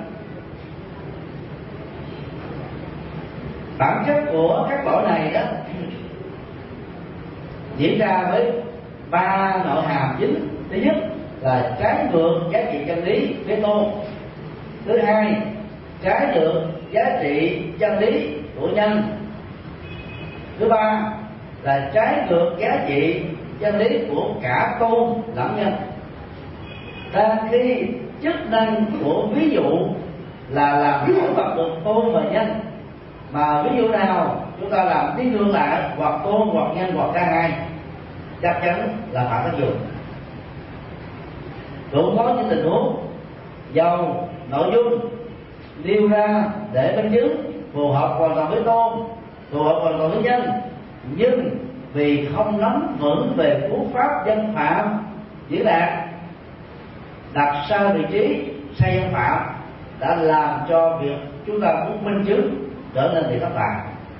Speaker 2: Bản chất của các lỗi này đó diễn ra với 3 nội hàm chính. Thứ nhất là trái ngược giá trị chân lý với tôn. Thứ hai, trái ngược giá trị chân lý của nhân. Thứ ba là trái ngược giá trị chân lý của cả tôn lẫn nhân. Đang khi chức năng của ví dụ là làm nổi bật được tôn và nhân, mà ví dụ nào chúng ta làm đi ngược lại, hoặc tôn hoặc nhân hoặc cả hai, chắc chắn là phản tác dụng. Cũng có những tình huống dầu nội dung nêu ra để minh chứng phù hợp hoàn toàn với tôn, phù hợp hoàn toàn với nhân, nhưng vì không nắm vững về cú pháp dân phạm diễn đạt, đặt sai vị trí, sai dân phạm, đã làm cho việc chúng ta muốn minh chứng trở nên bị thất bại.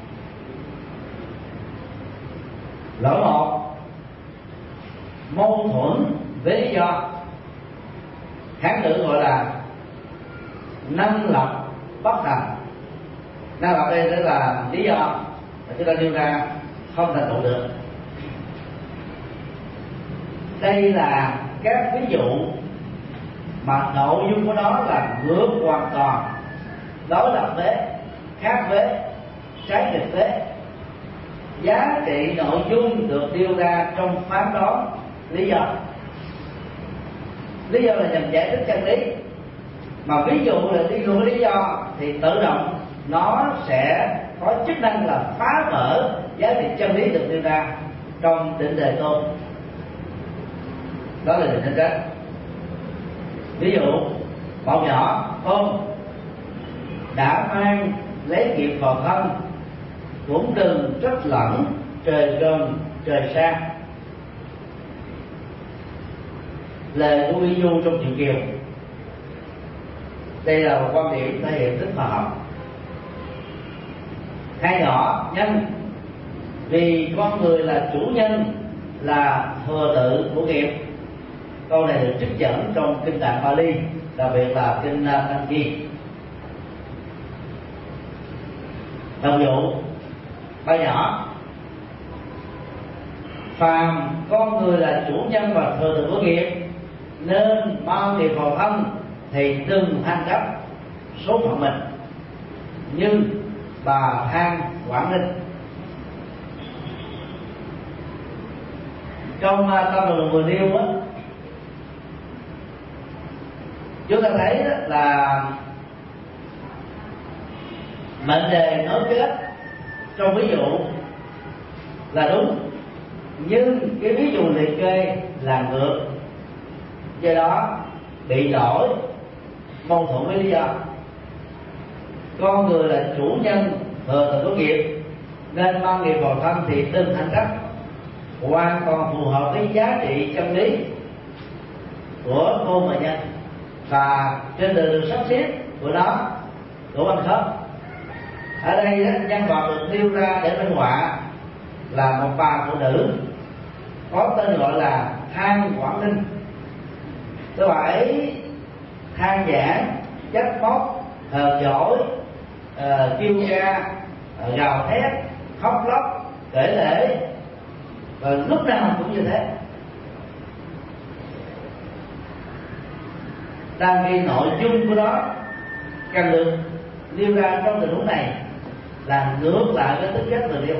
Speaker 2: Lỗi 1, mâu thuẫn với lý do. Hán ngữ gọi là năng lập bất thành. Năng lập đây tức là lý do mà chúng ta nêu ra không thành tựu được. Đây là các ví dụ mà nội dung của nó là ngược hoàn toàn, đối lập với, khác với, trái nghịch với giá trị nội dung được đưa ra trong phán đoán lý do. Lý do là nhằm giải thích chân lý, mà ví dụ là đi ngược lý do thì tự động nó sẽ có chức năng là phá vỡ giá trị chân lý được đưa ra trong định đề tôn. Đó là định nên tránh. Ví dụ bọn nhỏ tôn đã mang lấy nghiệp vào thân, cũng đừng trách lẫn trời gần trời xa. Lời của Vi Du trong Truyện Kiều. Đây là một quan điểm thể hiện tính khoa học. Hai nhỏ nhân vì con người là chủ nhân, là thừa tự của nghiệp. Câu này được trích dẫn trong kinh Tạng Bali, đặc biệt là kinh Tăng Chi. Đồng dụ ba nhỏ: phàm con người là chủ nhân và thừa tự của nghiệp, nên bao nghiệp vào thân thì đừng than trách số phận mình như bà Than Quảng Ninh. Trong tâm luận vừa nêu á, chúng ta thấy đó là mệnh đề nối kết trong ví dụ là đúng, nhưng cái ví dụ liệt kê là ngược, do đó bị lỗi mâu thuẫn với lý do. Con người là chủ nhân thừa tự của nghiệp, nên mang nghiệp vào thân thì đừng than trách, hoàn toàn phù hợp với giá trị chân lý của ngôn và nhân, và trên đường sắp xếp của nó của văn khớp. Ở đây nhân vật được nêu ra để minh họa là một bà phụ nữ có tên gọi là Than Quảng Ninh. Tôi phải than giảng, trách móc, hờn dỗi, kêu ca, gào thét, khóc lóc, kể lể, và lúc nào cũng như thế. Đang ghi nội dung của nó cần được nêu ra trong tình huống này là ngược lại với tính chất tình yêu.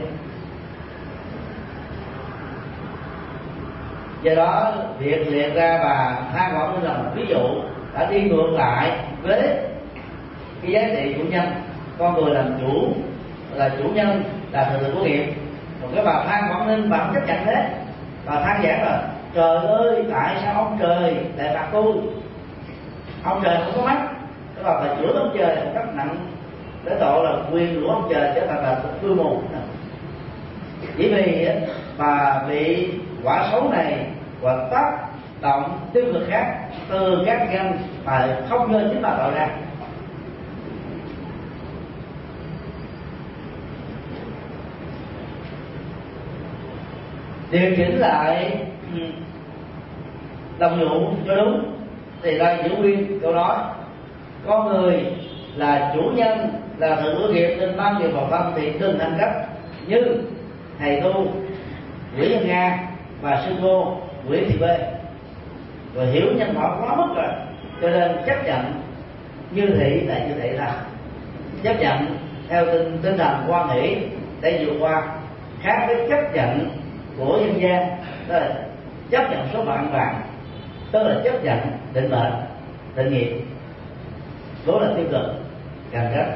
Speaker 2: Do đó việc liệt ra bà Than Quảng Ninh là một ví dụ đã đi ngược lại với cái giá trị chủ nhân. Con người làm chủ, là chủ nhân, là thừa tự của nghiệp. Còn cái bà Than Quảng Ninh bà không chấp nhận thế, bà than giảng là trời ơi, tại sao ông trời lại phạt tôi? Ông trời không có mắt. Cái bà phải chửi ông trời một cách nặng để tội là quyền của ông trời trở thành là cư mù. Chỉ vì bà bị quả xấu này và tác động tiêu cực khác từ các nhân mà không do chính bà tạo ra. Điều chỉnh lại đồng dụ cho đúng thì đây giữ nguyên câu nói: con người là chủ nhân, là thừa tự nghiệp, nên mang nghiệp vào thân thì đừng than trách, như thầy tu Nguyễn Nhân Nga và sư cô Nguyễn Thị B rồi hiểu nhân quả quá mức rồi, cho nên chấp nhận như thị là như thị thôi, chấp nhận theo tinh thần quan nghĩ để vượt qua, khác với chấp nhận của dân gian, tức là chấp nhận số phận vàng, tức là chấp nhận định mệnh, định nghiệp, đó là tiêu cực, càng trách.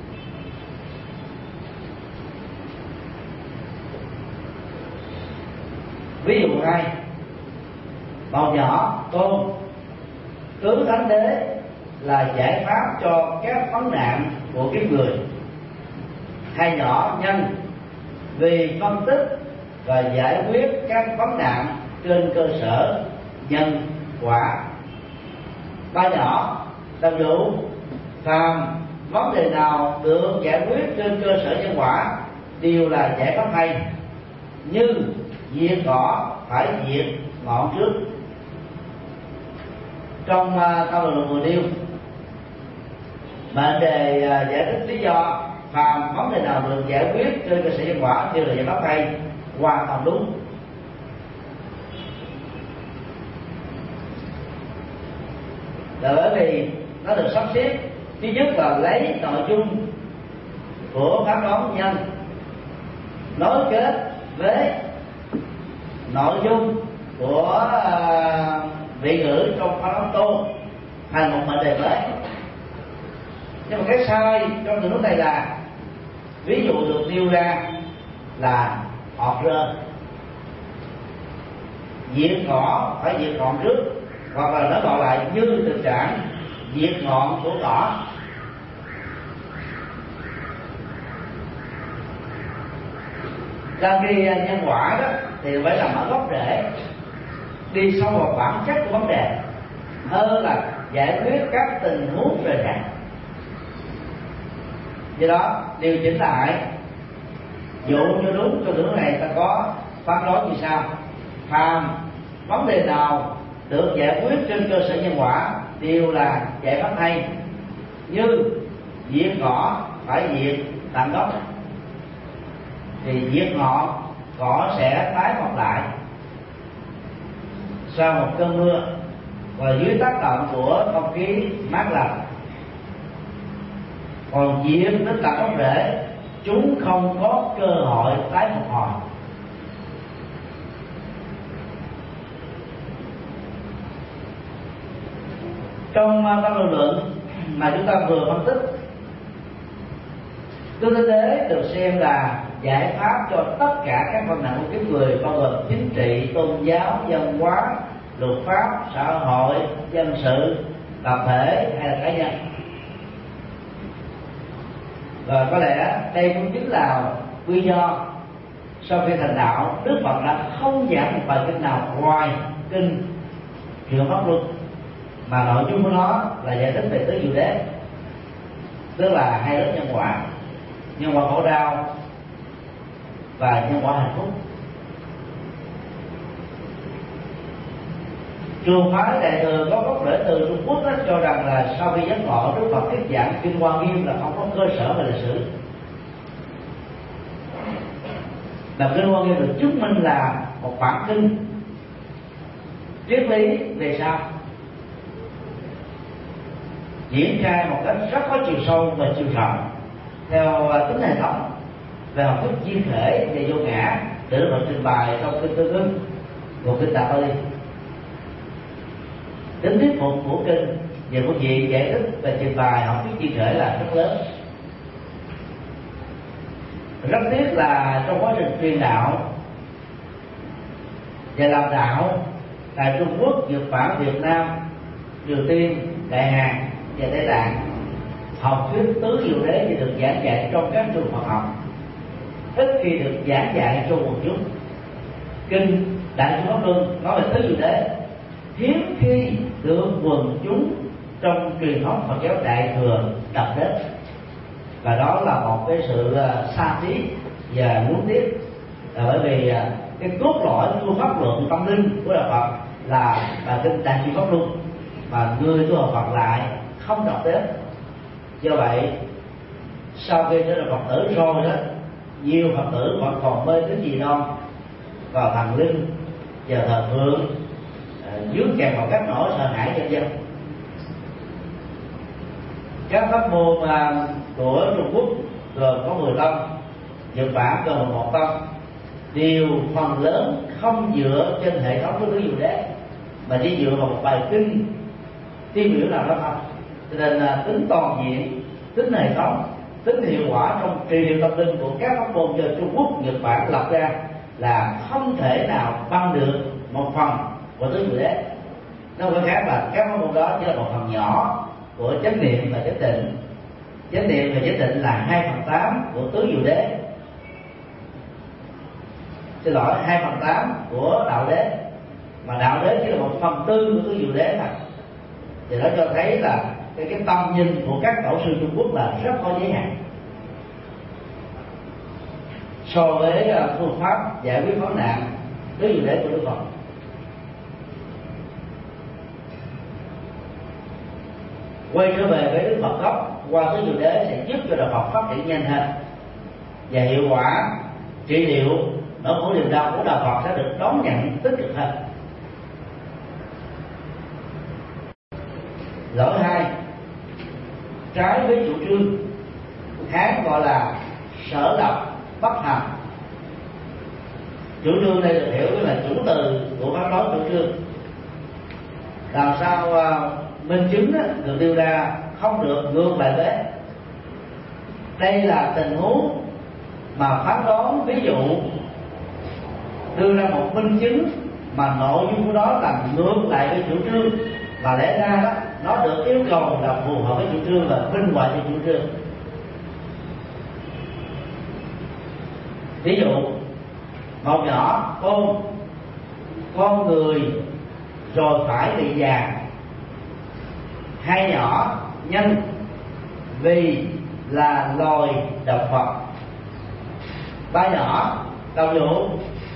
Speaker 2: Ví dụ 2: bào nhỏ tôn tướng thánh đế là giải pháp cho các vấn nạn của kiếp người. Hai nhỏ nhân vì phân tích và giải quyết các vấn nạn trên cơ sở nhân quả. Ba nhỏ đồng dụ: phàm vấn đề nào được giải quyết trên cơ sở nhân quả đều là giải pháp hay, nhưng diệt cỏ phải diệt ngọn trước. Trong câu luận vừa nêu, mệnh đề giải thích lý do phàm vấn đề nào được giải quyết trên cơ sở nhân quả đều là giải pháp hay hoàn toàn đúng. Là bởi vì nó được sắp xếp, thứ nhất là lấy nội dung của phán đoán nhân nối kết với nội dung của vị ngữ trong phán đoán tôn thành một mệnh đề mới. Nhưng mà cái sai trong tình huống này là ví dụ được nêu ra là ọt rơ, diệt cỏ phải diệt ngọn trước, hoặc là nó gọi lại như tình trạng diệt ngọn của cỏ. Ra khi nhân quả đó thì phải làm ở gốc rễ, đi sâu vào bản chất của vấn đề hơn là giải quyết các tình huống rời rạc. Do đó điều chỉnh lại dụ cho đúng cho hướng này, ta có phán đoán như sau: phàm vấn đề nào được giải quyết trên cơ sở nhân quả đều là giải pháp hay, như diệt cỏ phải diệt tận gốc. thì diệt ngọn cỏ sẽ tái mọc lại sau một cơn mưa và dưới tác động của không khí mát lạnh. Còn diệt đến tận gốc rễ, chúng không có cơ hội tái phục hồi. Trong tâm lực lượng mà chúng ta vừa phân tích, kinh tế được xem là giải pháp cho tất cả các vấn nạn của kiếp người, bao gồm chính trị, tôn giáo, văn hóa, luật pháp, xã hội, dân sự, tập thể hay là cá nhân. Và có lẽ đây cũng chính là nguyên do sau khi thành đạo, Đức Phật đã không giảng một bài kinh nào ngoài kinh Chuyển Pháp Luân, mà nội dung của nó là giải thích về tứ diệu đế, tức là hai lớp nhân quả: nhân quả khổ đau và nhân quả hạnh phúc. Trường phái Đại Thừa có gốc rễ từ Trung Quốc đó, cho rằng là sau khi giác ngộ, Đức Phật thuyết giảng kinh Hoa Nghiêm là không có cơ sở về lịch sử. Là kinh Hoa Nghiêm được chứng minh là một bản kinh triết lý về sau, diễn khai một cách rất có chiều sâu và chiều rộng theo tính hệ thống về học thuyết duyên khể và vô ngã, để được trình bày trong kinh Tương Ưng của kinh Tạng Bali. Tính thuyết phục của kinh về phương diện giải thích và trình bày học thuyết duyên khể là rất lớn. Rất tiếc là trong quá trình truyền đạo và làm đạo tại Trung Quốc, Nhật Bản, Việt Nam, Triều Tiên, Đại Hàn và Tây Tạng, học thuyết tứ diệu đế thì được giảng dạy trong các trường Phật học, ít khi được giảng dạy trong quần chúng. Kinh Đại Chúng Pháp Luân nói về tứ diệu đế hiếm khi được quần chúng trong truyền thống Phật giáo Đại Thừa đọc đến, và đó là một cái sự xa xí và nuối tiếc, là bởi vì cái cốt lõi của pháp luận tâm linh của đạo Phật là bài kinh Đại Chúng Pháp Luân, mà người tu học Phật lại không đọc đến. Do vậy, sau khi trở thành Phật tử rồi đó, nhiều Phật tử vẫn còn mê tín gì đó vào thần linh và thờ phượng, dướng kèm vào các nỗi sợ hãi nhân dân. Các pháp môn của Trung Quốc gồm có 10 tông, Nhật Bản gồm 1 tông, đều phần lớn không dựa trên hệ thống của tứ diệu đế, mà chỉ dựa vào một bài kinh tiêu biểu nào đó thôi. Cho nên là tính toàn diện, tính hệ thống, tính hiệu quả trong trị liệu tâm linh của các pháp môn do Trung Quốc, Nhật Bản lập ra là không thể nào bằng được một phần của tứ diệu đế. Nói cách khác là các pháp môn đó chỉ là một phần nhỏ của chánh niệm và chánh định. Chánh niệm và chánh định là 2/8 của tứ diệu đế, xin lỗi, 2/8 của đạo đế, mà đạo đế chỉ là 1/4 của tứ diệu đế mà. Thì đó cho thấy là cái tâm nhìn của các tổ sư Trung Quốc là rất có giới hạn so với phương pháp giải quyết vấn nạn tứ diệu đế của Đức Phật. Quay trở về với Đức Phật gốc qua tứ diệu đế sẽ giúp cho đạo Phật phát triển nhanh hơn, và hiệu quả trị liệu nỗi khổ niềm đau của đạo Phật sẽ được đón nhận tích cực hơn. Lỗi 2, trái với chủ trương, Hán gọi là sở lập bất thành. Chủ trương đây được hiểu là chủ từ của pháp nói chủ trương. Làm sao minh chứng được đưa ra không được ngược lại với. Đây là tình huống mà phán đoán ví dụ đưa ra một minh chứng mà nội dung của nó là ngược lại với chủ trương, và lẽ ra đó nó được yêu cầu là phù hợp với chủ trương và minh họa cho chủ trương. Ví dụ, một nhỏ con người rồi phải bị già, hai nhỏ nhân vì là loài động vật, ba nhỏ đồng dụ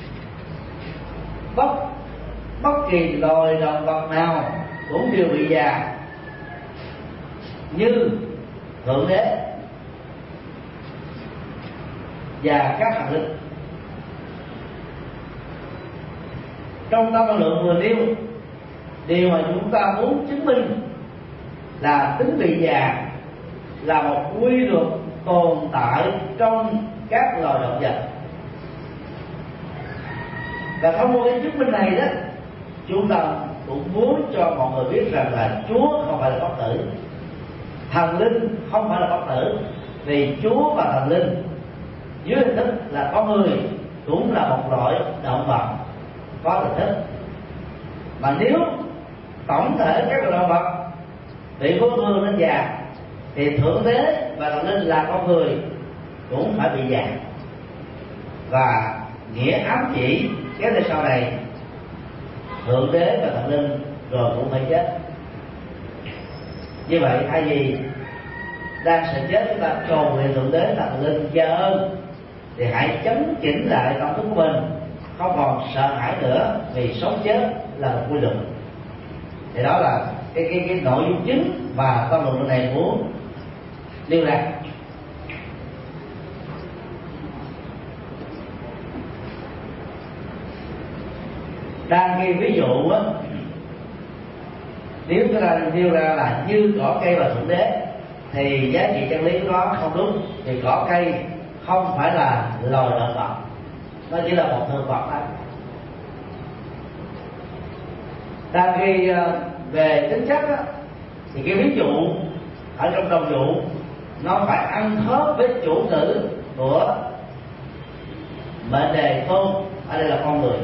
Speaker 2: bất kỳ loài động vật nào cũng đều bị già như thượng đế. và các thần linh. Trong tâm năng lượng vừa nêu, điều mà chúng ta muốn chứng minh là tính vị già là một quy luật tồn tại trong các loài động vật. Và thông qua cái chứng minh này đó, chúng ta cũng muốn cho mọi người biết rằng là Chúa không phải là bất tử, thần linh không phải là bất tử, vì Chúa và thần linh dưới hình thức là có người cũng là một loại động vật có hình thức. Mà nếu tổng thể các loài động vật bị vô thường nên già, thì thượng đế và thần linh là con người cũng phải bị già. Và nghĩa ám chỉ cái này sau này thượng đế và thần linh rồi cũng phải chết. Như vậy thay vì đang sợ chết chúng ta cầu nguyện thượng đế và thần linh chờ ơn, thì hãy chấn chỉnh lại tâm thức của mình, không còn sợ hãi nữa, vì sống chết là một quy luật. Thì đó là cái nội dung chính mà con luận này muốn nêu ra. Đang ghi ví dụ á, nếu chúng ta nêu ra là như cỏ cây và thượng đế, thì giá trị chân lý của nó không đúng. Vì cỏ cây không phải là loài động vật, nó chỉ là một thực vật thôi. Đang ghi về tính chất á, thì cái ví dụ ở trong đồng dụ nó phải ăn khớp với chủ tử của mệnh đề tôn, ở đây là con người.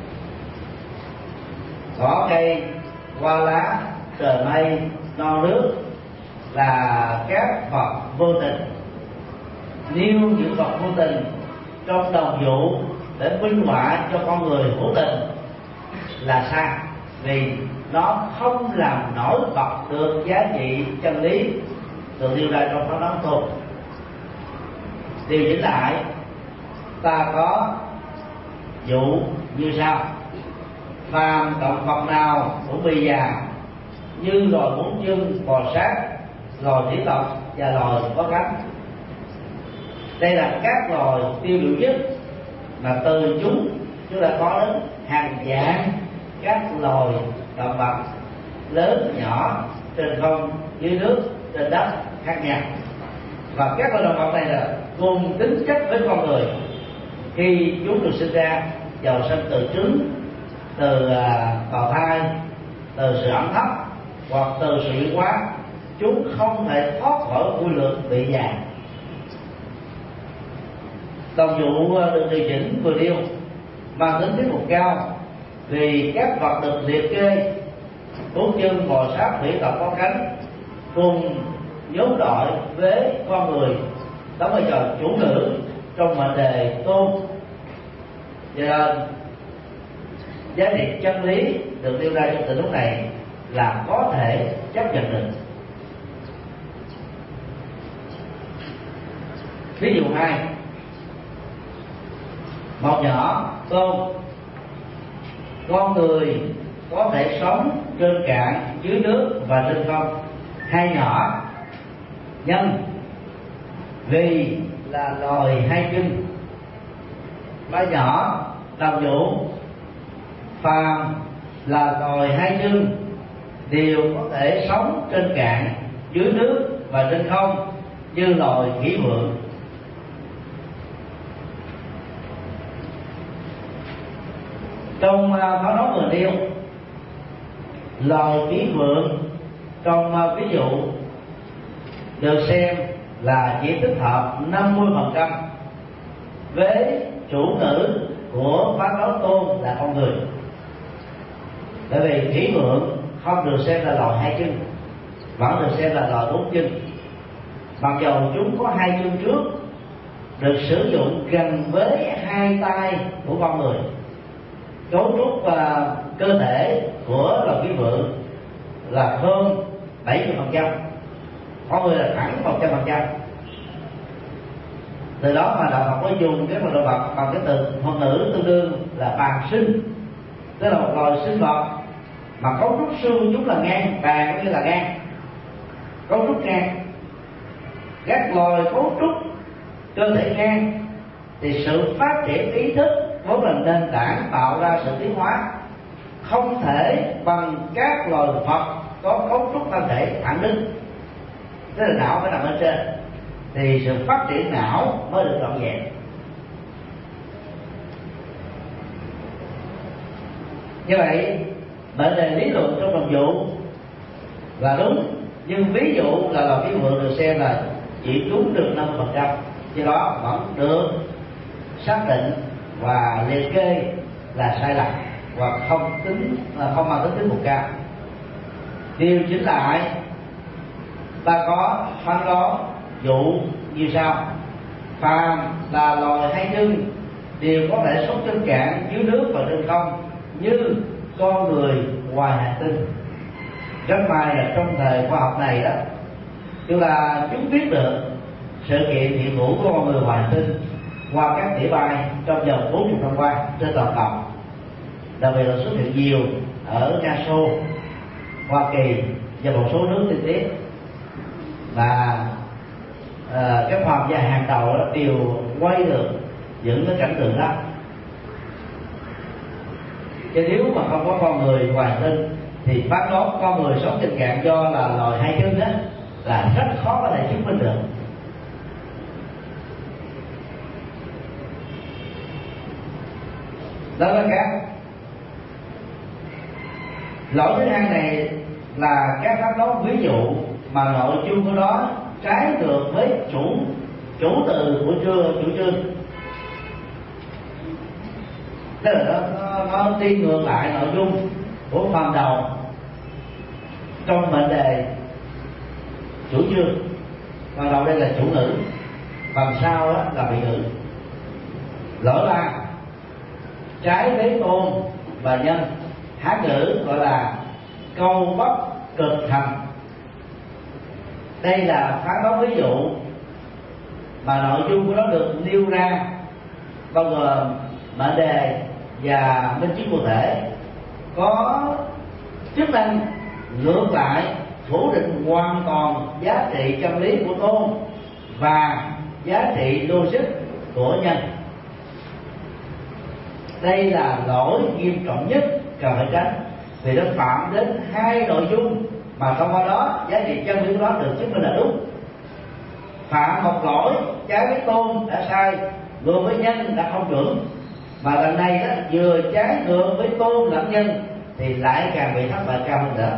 Speaker 2: Cỏ cây, hoa lá, trời mây, non nước là các vật vô tình. Nêu những vật vô tình trong đồng dụ để minh họa cho con người hữu tình là sai, vì nó không làm nổi bật được giá trị chân lý được nêu ra trong pháp đấng tôn. Điều chỉnh lại, ta có dụ như sau: phàm động vật nào cũng bị già, như loài bốn chân, bò sát, loài thủy tộc và loài có cánh. Đây là các loài tiêu biểu nhất mà từ chúng ta có đến hàng vạn các loài động vật lớn nhỏ trên không, dưới nước, trên đất khác nhau. Và các loài động vật này là cùng tính chất với con người. Khi chúng được sinh ra, giàu sinh từ trứng, từ bào thai, từ sự ẩm thấp hoặc từ sự chuyển hóa, chúng không thể thoát khỏi quy luật bị già. Đồng dụ được điều chỉnh vừa nêu mang tính thuyết phục cao, vì các vật được liệt kê bốn chân, bò sát, thủy tộc, có cánh cùng nhóm đội với con người đóng vai trò chủ nữ trong mệnh đề tôn. Cho nên giá trị chân lý được nêu ra trong tình huống này là có thể chấp nhận được. Ví dụ 2: một nhỏ tôm. Con người có thể sống trên cạn, dưới nước và trên không. Hai nhỏ nhân, vì là loài hai chân. Ba nhỏ đồng dụ, phàm là loài hai chân, đều có thể sống trên cạn, dưới nước và trên không, như loài khỉ vượn. Trong pháo nói vừa nêu, loài khỉ vượn trong ví dụ được xem là chỉ tích hợp 50% với chủ ngữ của phán đoán tôn là con người. Bởi vì khỉ vượn không được xem là loài hai chân, vẫn được xem là loài bốn chân, mặc dù chúng có hai chân trước, được sử dụng gần với hai tay của con người. Cấu trúc và cơ thể của loài khỉ vượn là hơn 70%, con người là thẳng 100%. Từ đó mà đạo Phật có dùng các loài động vật bằng cái từ ngôn ngữ tương đương là bàn sinh, tức là một loài sinh vật mà cấu trúc xương chúng là ngang, bàn có nghĩa là ngang, cấu trúc ngang. Các loài cấu trúc cơ thể ngang thì sự phát triển ý thức vốn là nền tảng tạo ra sự tiến hóa, không thể bằng các loài vật có cấu trúc thân thể thẳng đứng, tức là não phải nằm ở trên, thì sự phát triển não mới được trọn vẹn. Như vậy bệnh đề lý luận trong đồng vụ là đúng, nhưng ví dụ là loài kiến vượn được xem là chỉ trúng được 50%, do đó vẫn được xác định và liệt kê là sai lầm và không mang tính thuyết phục cao. Điều chỉnh lại, ta có phán đoán vụ như sau: phàm là loài hai chân đều có thể sống trên cạn, dưới nước và trên không như con người ngoài hành tinh. Rất may là trong thời khoa học này đó, tức là chúng biết được sự kiện hiện hữu của con người ngoài hành tinh qua các đĩa bay trong vòng 40 năm qua trên toàn cầu, đặc biệt là xuất hiện nhiều ở Nga Xô, Hoa Kỳ và một số nước tiên tiến, và các khoa học gia hàng đầu đó đều quay được những cái cảnh tượng đó. Chứ nếu mà không có con người ngoài hành tinh thì phán đoán con người sống trên cạn do là loài hai chân đó là rất khó có thể chứng minh được. Đó là các lỗi thứ hai này là các phán đoán ví dụ mà nội dung của nó trái ngược với chủ từ của chủ trương, tức là nó đi ngược lại nội dung của phần đầu trong mệnh đề chủ trương. Phần đầu đây là chủ ngữ, phần sau đó là bị ngữ. Lỗi ba trái với tôn và nhân, Hán ngữ gọi là câu bất cực thành. Đây là phán đoán ví dụ mà nội dung của nó được nêu ra bao gồm mệnh đề và minh chứng cụ thể, có chức năng ngược lại phủ định hoàn toàn giá trị chân lý của tôn và giá trị logic của nhân. Đây là lỗi nghiêm trọng nhất cần phải tránh, vì nó phạm đến hai nội dung mà thông qua đó giá trị chân lý của nó được chứng minh là đúng. Phạm một lỗi trái với tôn đã sai, ngược với nhân đã không chuẩn, mà lần này đó vừa trái ngược với tôn lẫn nhân thì lại càng bị thất bại cao hơn nữa.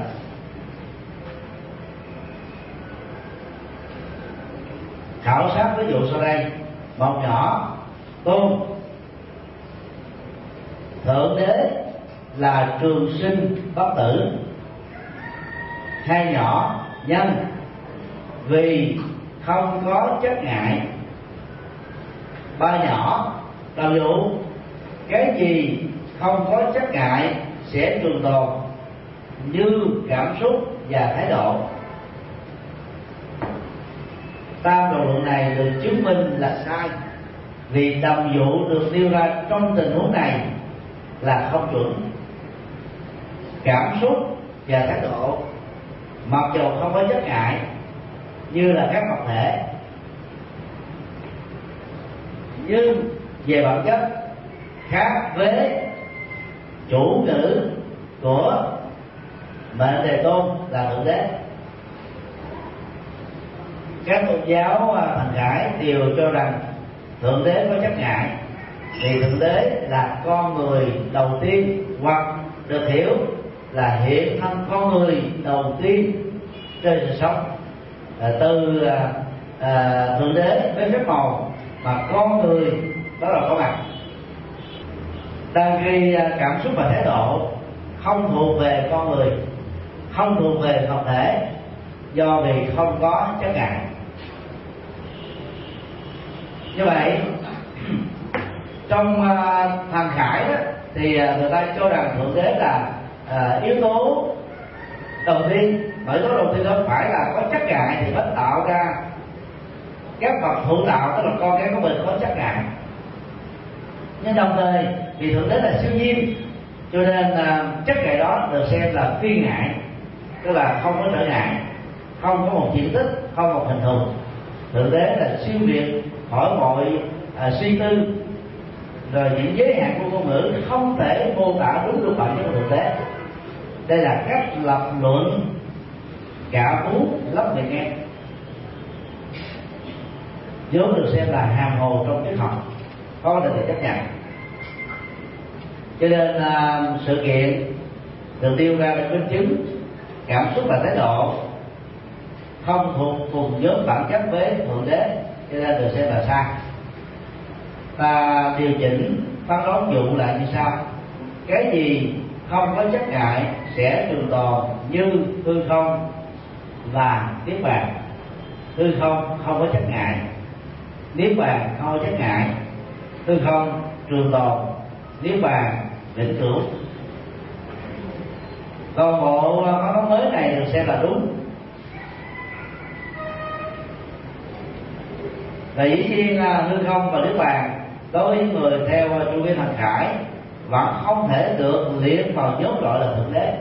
Speaker 2: Khảo sát ví dụ sau đây: một nhỏ tôn, thượng đế là trường sinh bất tử. Hai nhỏ nhân, vì không có chất ngại. Ba nhỏ đầu dụ, cái gì không có chất ngại sẽ trường tồn, như cảm xúc và thái độ. Tam đầu luận này được chứng minh là sai, vì đồng dụ được nêu ra trong tình huống này là không chuẩn. Cảm xúc và thái độ mặc dù không có chất ngại như là các vật thể, nhưng về bản chất khác với chủ ngữ của mệnh đề tôn là thượng đế. Các tôn giáo Thành Khải đều cho rằng thượng đế có chất ngại, thì thượng đế là con người đầu tiên, hoặc được hiểu là hiện thân con người đầu tiên trên sự sống. Từ thượng đế với phép màu mà con người đó là có mặt. Đang khi cảm xúc và thái độ không thuộc về con người, không thuộc về vật thể, do vì không có chất ngại. Như vậy trong Thành Khải đó, thì người ta cho rằng thượng đế là yếu tố đầu tiên, mà yếu tố đầu tiên đó phải là có chất ngại thì mới tạo ra các vật thụ tạo, tức là con cái của mình có chất ngại. Nhưng đồng thời vì thượng đế là siêu nhiên, cho nên chất ngại đó được xem là phi ngại, tức là không có trở ngại, không có một diện tích, không một hình thù. Thượng đế là siêu việt khỏi mọi suy tư, rồi những giới hạn của ngôn ngữ không thể mô tả đúng được bản chất của thực tế. Đây là cách lập luận cả cú lấp miệng nghe, vốn được xem là hàm hồ trong triết học, có thể được chấp nhận. Cho nên sự kiện được nêu ra để minh chứng cảm xúc và thái độ không thuộc cùng nhóm bản chất với thượng đế, cho nên được xem là sai. Ta điều chỉnh phán đoán dụng lại như sau: cái gì không có chất ngại sẽ trường tồn như hư không và niết bàn. Hư không không có chất ngại, niết bàn không có chất ngại. Hư không trường tồn, niết bàn vĩnh cửu. Còn bộ phán đoán mới này được xem là đúng. Và dĩ nhiên là hư không và niết bàn đối với người theo chủ nghĩa Thành Khải vẫn không thể được liệt vào nhóm gọi là thượng đế.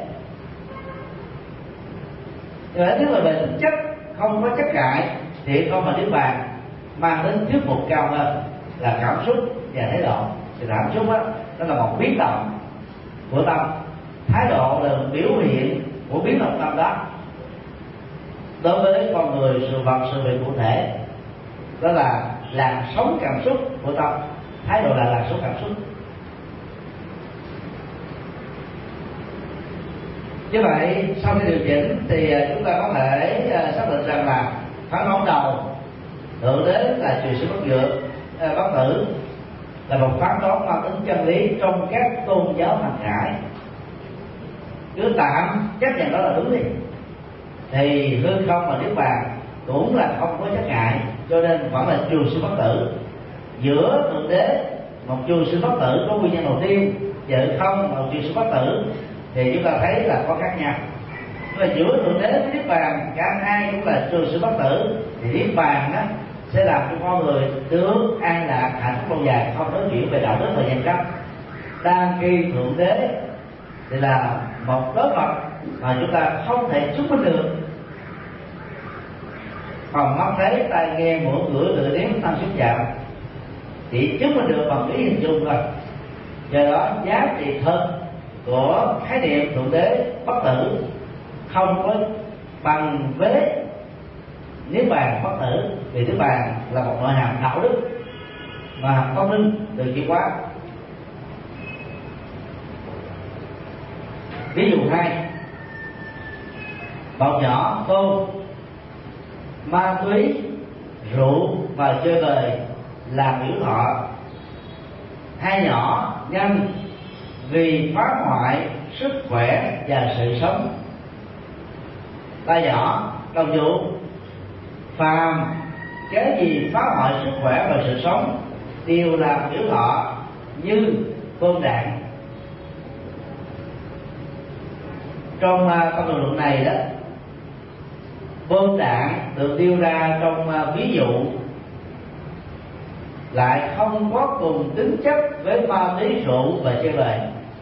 Speaker 2: Nếu là về thực chất không có chất ngại thì không mà niết bàn mang đến thuyết phục cao hơn là cảm xúc và thái độ. Thì cảm xúc đó, nó là một biến động của tâm, thái độ là biểu hiện của biến động tâm đó. Đối với con người, sự vật, sự việc cụ thể, đó là làn sóng cảm xúc của tâm, thái độ là làn sóng cảm xúc. Như vậy sau khi điều chỉnh thì chúng ta có thể xác định rằng là phán đoán đầu thượng đế là trừ sự bất tử là một phán đoán mang tính chân lý trong các tôn giáo Thành Khải. Cứ tạm chấp nhận đó là đúng đi, thì hư không và niết bàn cũng là không có chất ngại, cho nên vẫn là trừ sự bất tử. Giữa thượng đế một trừ sự bất tử có nguyên nhân đầu tiên, và hư không một trừ sự bất tử, thì chúng ta thấy là có khác nhau. Và giữa thượng đế với niết bàn cả hai cũng là trừ sự bất tử, thì niết bàn đó sẽ làm cho con người được an lạc hạnh phúc lâu dài, không nói chuyện về đạo đức và nhân cách. Đang khi thượng đế thì là một đối vật mà chúng ta không thể chứng minh được, còn mắt thấy tai nghe mũi ngửi lưỡi nếm thân xúc chạm chỉ chứng minh được bằng ý hình dung thôi. Do đó giá trị thật của khái niệm thượng đế bất tử không có bằng với niết bàn bất tử, vì niết bàn là một nội hàm đạo đức mà tâm linh được chuyển hóa. Ví dụ hai: bọn nhỏ tôm, ma túy, rượu và chơi bời làm biểu thọ. Hai nhỏ nhân vì phá hoại sức khỏe và sự sống. Ba nhỏ đồng dụ phàm cái gì phá hoại sức khỏe và sự sống đều làm biểu thọ như bom đạn. Trong câu luận luận này đó, bom đạn được đưa ra trong ví dụ lại không có cùng tính chất với ma túy, rượu và chơi bời,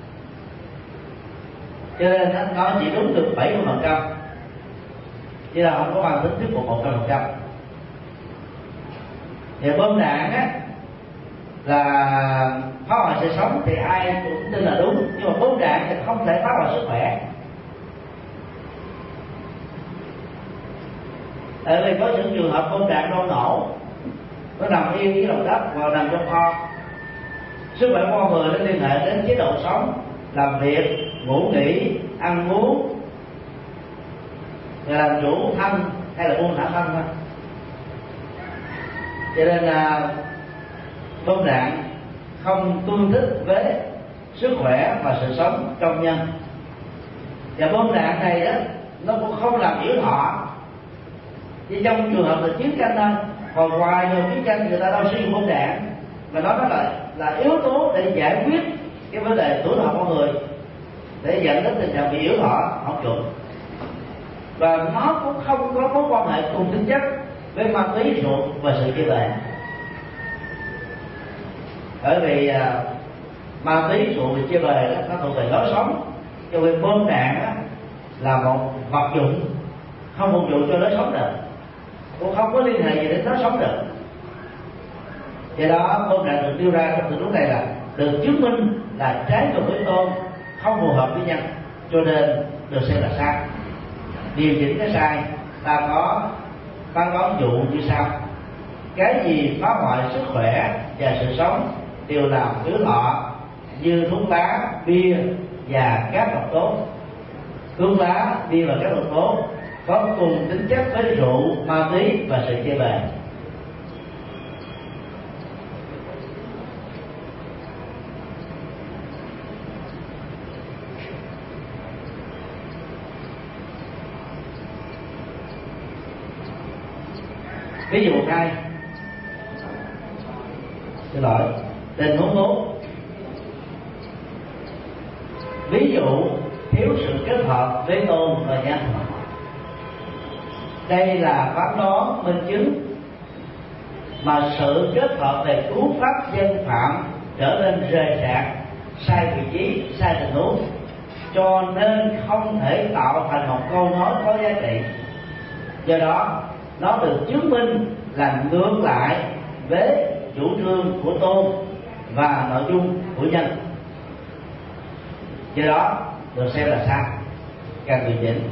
Speaker 2: cho nên nó chỉ đúng được 70%, chứ là không có mang tính thuyết phục 100%. Thì bom đạn á là phá hoại sự sống thì ai cũng tin là đúng, nhưng mà bom đạn thì không thể phá hoại sức khỏe. Tại vì có những trường hợp bom đạn đâu nổ, nó nằm yên dưới lòng đất và nằm trong kho. Sức khỏe của con người nó liên hệ đến chế độ sống, làm việc, ngủ nghỉ, ăn uống, làm chủ thân hay là buông thả thân thôi. Cho nên là bom đạn không tương thích với sức khỏe và sự sống trong nhân. Và bom đạn này đó nó cũng không làm yếu thọ, chỉ trong trường hợp là chiến tranh thôi. Còn ngoài nhiều chiến tranh người ta đâu sử dụng bom đạn, mà nó là yếu tố để giải quyết cái vấn đề tuổi thọ con người, để dẫn đến tình trạng bị yếu thọ học chuẩn. Và nó cũng không có mối quan hệ cùng tính chất với ma túy, rượu và sự chơi bời. Bởi vì ma túy, rượu và chơi bời đó nó thuộc về lối sống, cho nên bom đạn đó là một vật dụng không phục vụ cho lối sống được, cũng không có liên hệ gì đến lối sống được. Do đó môn trạng được đưa ra trong tình huống này là được chứng minh là trái ngược với tôn, không phù hợp với nhân, cho nên được xem là sai. Điều chỉnh cái sai ta có phán đoán dụ như sau: cái gì phá hoại sức khỏe và sự sống đều làm thiếu thọ, như thuốc lá, bia và các độc tố. Thuốc lá, bia và các độc tố có cùng tính chất với rượu, ma túy và sự chê bề. Ví dụ 2, xin lỗi, tình huống 4. Ví dụ thiếu sự kết hợp với tôn và nhân. Đây là phán đoán minh chứng mà sự kết hợp về cú pháp dân phạm trở nên rời rạc, sai vị trí, sai tình huống, cho nên không thể tạo thành một câu nói có giá trị. Do đó nó được chứng minh là ngược lại với chủ trương của tôn và nội dung của nhân, do đó được xem là sai, cần điều chỉnh.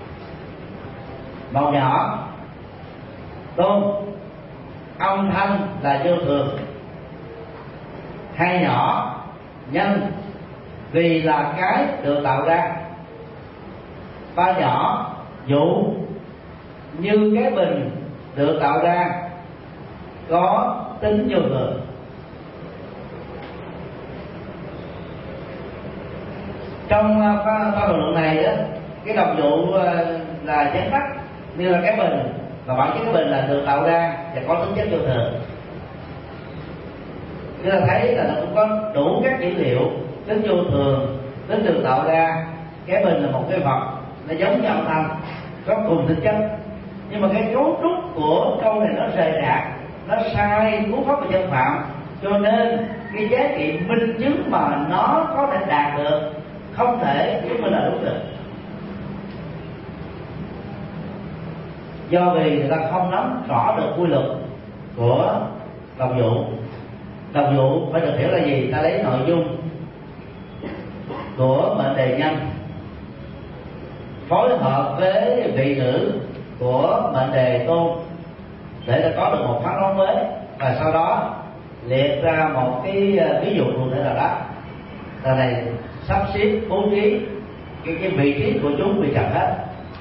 Speaker 2: Một nhỏ, tôn, âm thanh là vô thường. Hai nhỏ, nhân, vì là cái được tạo ra. Ba nhỏ, dụ, như cái bình được tạo ra có tính vô thường. Trong pha luận này đó, cái đồng dụ là gián tắt, như là cái bình, và bản chất cái bình là được tạo ra và có tính chất vô thường. Chúng ta thấy là nó cũng có đủ các dữ liệu tính vô thường, tính được tạo ra. Cái bình là một cái vật, nó giống như âm thanh, có cùng tính chất, nhưng mà cái cấu trúc của câu này nó rời rạc, nó sai cú pháp và dân phạm, cho nên cái giá trị minh chứng mà nó có thể đạt được không thể chứng minh là đúng được. Do vì người ta không nắm rõ được quy luật của đồng dụ. Đồng dụ phải được hiểu là gì? Ta lấy nội dung của mệnh đề nhân phối hợp với vị ngữ của mệnh đề tôn để ta có được một phán đoán mới, và sau đó liệt ra một cái ví dụ cụ thể nào đó. Từ này sắp xếp bố trí cái vị trí của chúng bị trật hết,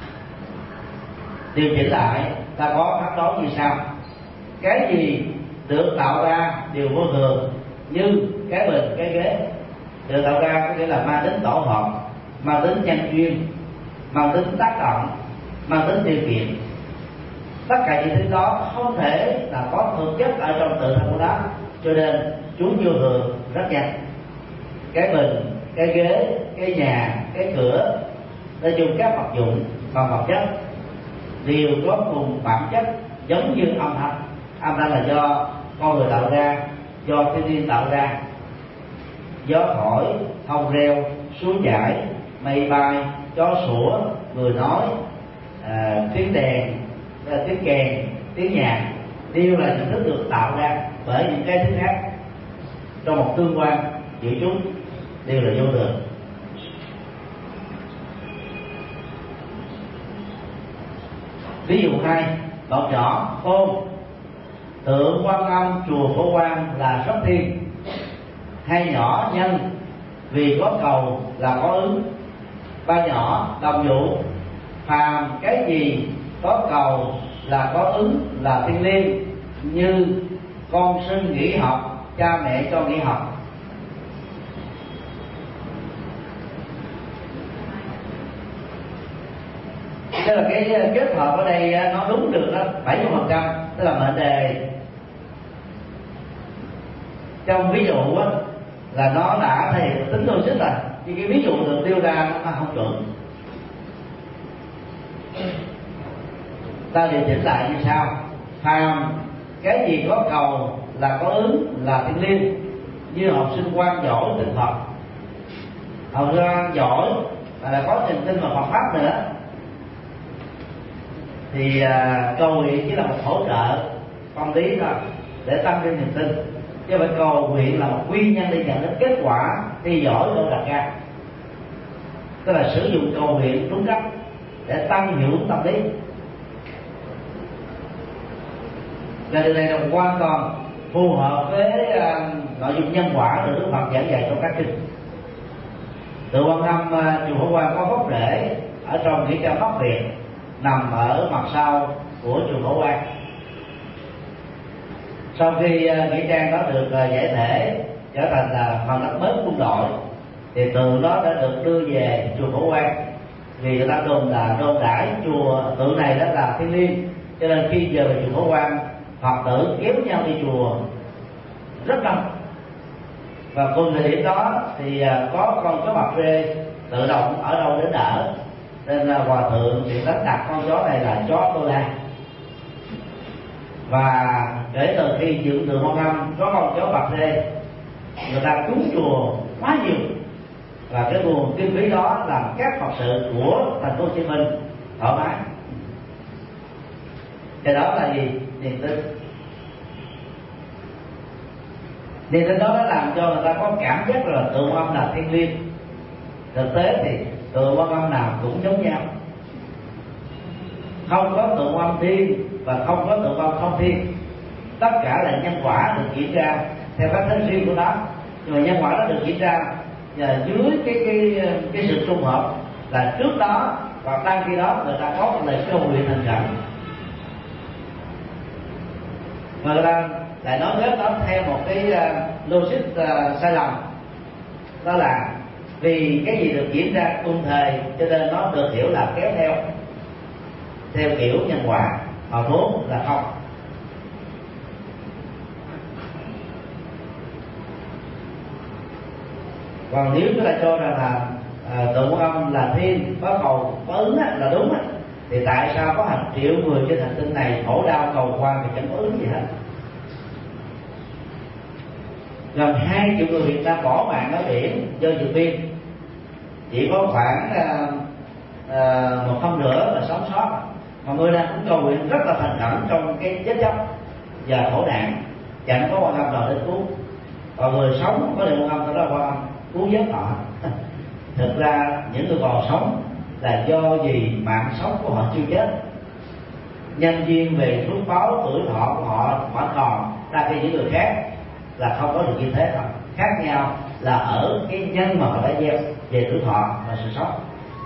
Speaker 2: điều chỉnh lại, ta có phán đoán như sau: cái gì được tạo ra đều vô thường, như cái bình, cái ghế. Được tạo ra có nghĩa là mang tính tổ hợp, mang tính nhân duyên, mang tính tác động, mang tính điều kiện. Tất cả những thứ đó không thể là có thực chất ở trong tự thân của nó, cho nên chúng vô thường rất nhanh. Cái bình, cái ghế, cái nhà, cái cửa, nói chung các vật dụng bằng vật chất đều có cùng bản chất giống như âm thanh. Âm thanh là do con người tạo ra, do thiên nhiên tạo ra. Gió thổi, thông reo, suối chảy, mây bay, chó sủa, người nói, tiếng đèn, tiếng kèn, tiếng nhạc đều là những thứ được tạo ra bởi những cái thứ khác. Trong một tương quan giữa chúng đều là vô thường. Ví dụ 2, đoạn nhỏ tôn, tượng Quan Âm chùa Phổ Quang là rất thiên. Hai nhỏ, nhân, vì có cầu là có ứng. Ba nhỏ, đồng dụ, phàm cái gì có cầu là có ứng là thiên liêng, như con sinh nghỉ học, cha mẹ cho nghỉ học. Tức là cái kết hợp ở đây nó đúng được đó 70%, tức là mệnh đề trong ví dụ á, là nó đã thể hiện tính logic rồi, nhưng cái ví dụ được đưa ra nó không chuẩn. Ta điều chỉnh lại như sau: phàm cái gì có cầu là có ứng là thiên liêng, như học sinh quan giỏi tin Phật. Học sinh quan giỏi là có niềm tin vào Phật pháp nữa, thì cầu nguyện chỉ là một hỗ trợ tâm lý thôi, để tăng thêm niềm tin. Chứ phải cầu nguyện là một nguyên nhân để nhận đến kết quả thi giỏi được đặt ra, tức là sử dụng cầu nguyện đúng cách để tăng hiệu ứng tâm lý. Và điều này là hoàn toàn phù hợp với nội dung nhân quả được Đức Phật giảng dạy trong các kinh. Từ Quan Âm, chùa Phổ Quang có gốc rễ ở trong nghĩa trang Bắc Việt, nằm ở mặt sau của chùa Phổ Quang. Sau khi nghĩa trang đó được giải thể trở thành là phần đất mới quân đội, thì tượng đó đã được đưa về chùa Phổ Quang, vì người ta đồn đãi chùa tượng này đó là thiêng liêng, cho nên khi về chùa Phổ Quang, Phật tử kéo nhau đi chùa rất đông. Và cùng thời điểm đó thì có con chó mập rê tự động ở đâu đến đỡ, nên hòa thượng thì đánh đặt con chó này là chó Tô La. Và kể từ khi dựng tượng Quan Âm có con chó mập rê, người ta cúng chùa quá nhiều, và cái nguồn kinh phí đó làm các Phật sự của thành phố Hồ Chí Minh thoải mái. Cái đó là gì? Niềm tin. Niềm tin đó đã làm cho người ta có cảm giác là tượng Quan Âm là thiêng liêng. Thực tế thì tượng Quan Âm nào cũng giống nhau, không có tượng Quan Âm thiên và không có tượng Quan Âm không thiên. Tất cả là nhân quả được diễn ra theo cách tính riêng của nó, nhưng mà nhân quả đó được diễn ra và dưới cái sự trùng hợp là trước đó và đang khi đó người ta có một lời cầu nguyện thành khẩn, mà người ta lại nói hết đó theo một cái logic sai lầm, đó là vì cái gì được diễn ra cùng thời cho nên nó được hiểu là kéo theo kiểu nhân quả, mà vốn là không. Còn nếu chúng ta cho rằng là tượng Quan Âm là thiên, có cầu có ứng là đúng á, thì tại sao có hàng triệu người trên hành tinh này khổ đau cầu quan thì chẳng có ứng gì hết? Gần 2 triệu người Việt Nam bỏ mạng ở biển do rượu bia, chỉ có khoảng 1 năm nữa là sống sót, mà người ta cũng cầu nguyện rất là thành khẩn trong cái chết chóc và khổ nạn, chẳng có Quan Âm nào đến cứu. Còn người sống có niệm Quan Âm đó là Quan Âm cứu vớt họ. Thực ra những người còn sống là do gì mạng sống của họ chưa chết, nhân duyên về phước báo tuổi thọ của họ vẫn còn, ta khi những người khác là không có được như thế thôi. Khác nhau là ở cái nhân mà họ đã gieo về tuổi thọ và sự sống.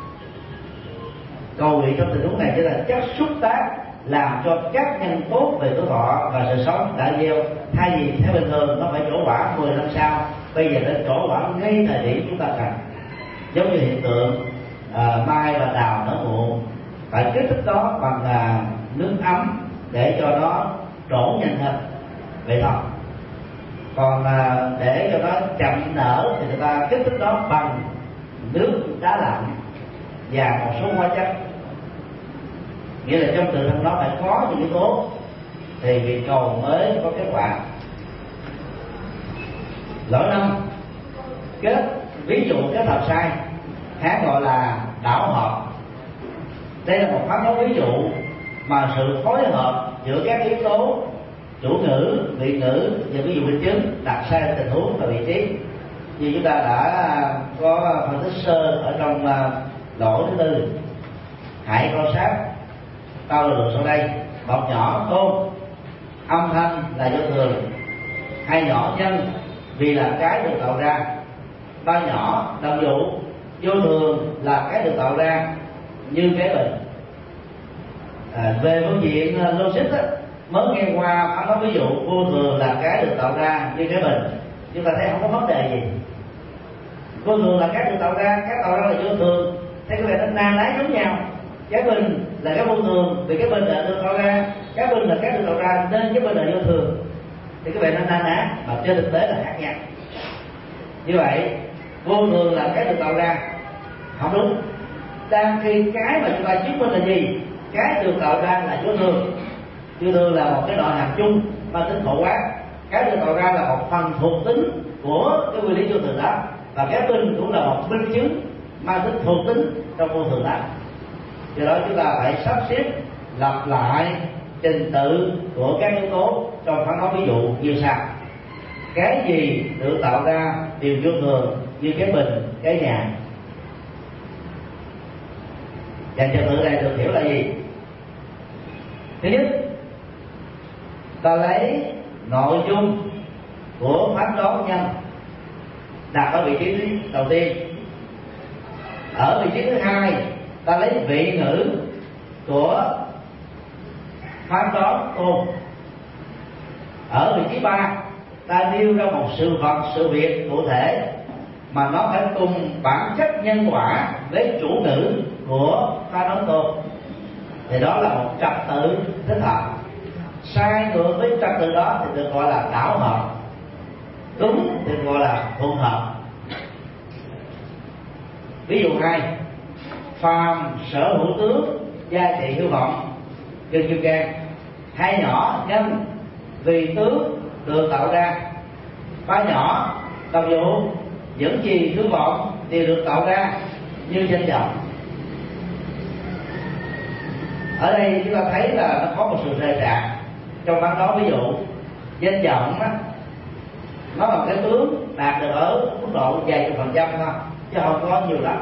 Speaker 2: Cầu nguyện trong tình huống này chỉ là chất xúc tác làm cho các nhân tốt về tuổi thọ và sự sống đã gieo, thay vì theo bình thường nó phải trổ quả 10 năm sau, bây giờ nó trổ quả ngay thời điểm chúng ta cần. Giống như hiện tượng mai và đào nở muộn, phải kích thích đó bằng nước ấm để cho nó trổ nhanh hơn vậy thôi. Còn để cho nó chậm nở thì người ta kích thích đó bằng nước đá lạnh và một số hóa chất. Nghĩa là trong tự thân đó phải có những yếu tố thì việc cầu mới có kết quả. Lỗi năm kết, ví dụ kết hợp sai, Hán gọi là đảo hợp. Đây là một phán đoán ví dụ mà sự phối hợp giữa các yếu tố chủ ngữ, vị ngữ và ví dụ minh chứng đặt sai tình huống và vị trí. Như chúng ta đã có phân tích sơ ở trong lỗi thứ tư. Hãy quan sát câu được sau đây: bọc nhỏ tôn, âm thanh là do thường, hai nhỏ nhân vì là cái được tạo ra, ba nhỏ đồng dụ, vô thường là cái được tạo ra như kế bình. Về phương diện logic á, mới nghe qua phán đoán ví dụ vô thường là cái được tạo ra như kế bình, chúng ta thấy không có vấn đề gì. Vô thường là cái được tạo ra, cái tạo ra là vô thường, thế các bạn nó na ná giống nhau. Cái bình là cái vô thường vì cái bình là được tạo ra, cái bình là cái được tạo ra nên cái bình là vô thường, thì các bạn nó na ná mà trên thực tế là khác nhau. Như vậy vô thường là cái được tạo ra không đúng, đang khi cái mà chúng ta chứng minh là gì? Cái được tạo ra là vô thường. Vô thường là một cái nội hàm chung mang tính phổ quát, cái được tạo ra là một phần thuộc tính của cái nguyên lý vô thường đó, và cái bình cũng là một minh chứng mang tính thuộc tính trong vô thường đó. Do đó chúng ta phải sắp xếp lặp lại trình tự của các yếu tố trong phán đoán ví dụ như sau: cái gì được tạo ra đều vô thường, như cái bình, cái nhà. Và trình tự này được hiểu là gì? Thứ nhất, ta lấy nội dung của phán đoán nhân đặt ở vị trí đầu tiên. Ở vị trí thứ hai, ta lấy vị ngữ của phán đoán tôn. Ở vị trí ba, ta nêu ra một sự vật, sự việc cụ thể mà nó phải cùng bản chất nhân quả với chủ ngữ của phán đoán tôn. Thì đó là một trật tự thích hợp. Sai ngược với trật tự đó thì được gọi là đảo hợp, đúng thì gọi là hỗn hợp. Ví dụ 2: phàm sở hữu tướng, gia trị hư vọng, dân kim cang. Hai nhỏ nhân vì tướng được tạo ra, ba nhỏ đồng dụ dẫn trì hư vọng đều được tạo ra như danh vọng. Ở đây chúng ta thấy là nó có một sự rời rạc trong phán đoán. Ví dụ danh vọng á, nó là cái tướng đạt được ở mức độ vài chục phần trăm thôi, chứ không có nhiều lắm.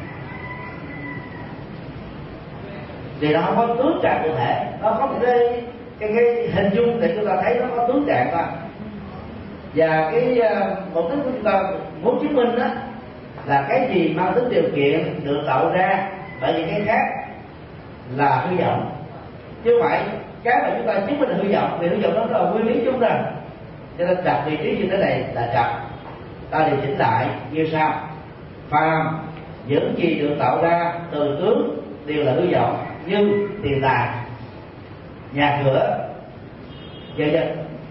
Speaker 2: Thì nó không có tướng trạng cụ thể, nó có một cái hình dung để chúng ta thấy nó có tướng trạng thôi. Và cái mục đích của chúng ta muốn chứng minh đó là cái gì mang tính điều kiện được tạo ra bởi những cái khác là hư vọng, chứ không phải cái mà chúng ta chứng minh là hư vọng, vì hư vọng đó là nguyên lý chung rồi. Cho nên đặt vị trí như thế này là trật. Ta điều chỉnh lại như sau: phàm những gì được tạo ra từ tướng đều là hư vọng, như tiền tài, nhà cửa, vân vân.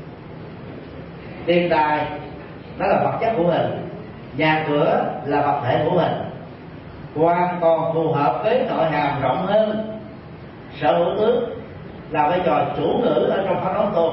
Speaker 2: Tiền tài nó là vật chất hữu hình, nhà cửa là vật thể hữu hình, hoàn toàn phù hợp với nội hàm rộng hơn. Sở hữu tướng là vai trò chủ ngữ ở trong phán đoán tôn.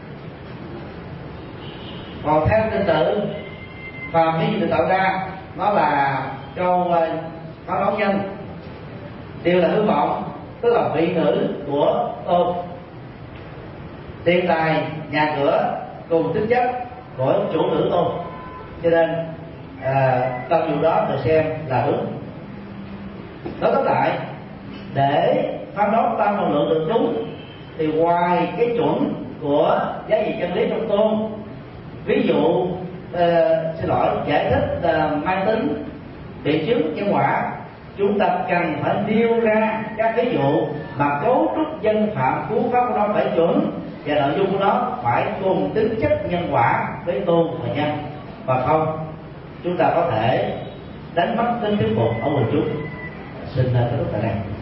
Speaker 2: Còn theo trình tự, phàm cái gì được tạo ra nó là câu phán đoán nhân đều là hư vọng, tức là vị ngữ của tôn. Tiền tài, nhà cửa cùng tính chất của chủ ngữ tôn, cho nên tâm dụ đó được xem là đúng. Nói tóm lại, để phán đoán tam năng lượng được đúng thì ngoài cái chuẩn của giá trị chân lý trong tôn, ví dụ giải thích mang tính biện chứng nhân quả, chúng ta cần phải nêu ra các ví dụ mà cấu trúc dân phạm cú pháp của nó phải chuẩn, và nội dung của nó phải cùng tính chất nhân quả với tôn và nhân. Và không, chúng ta có thể đánh mất tính thuyết phục ở quần chúng. Xin kết thúc tại đây.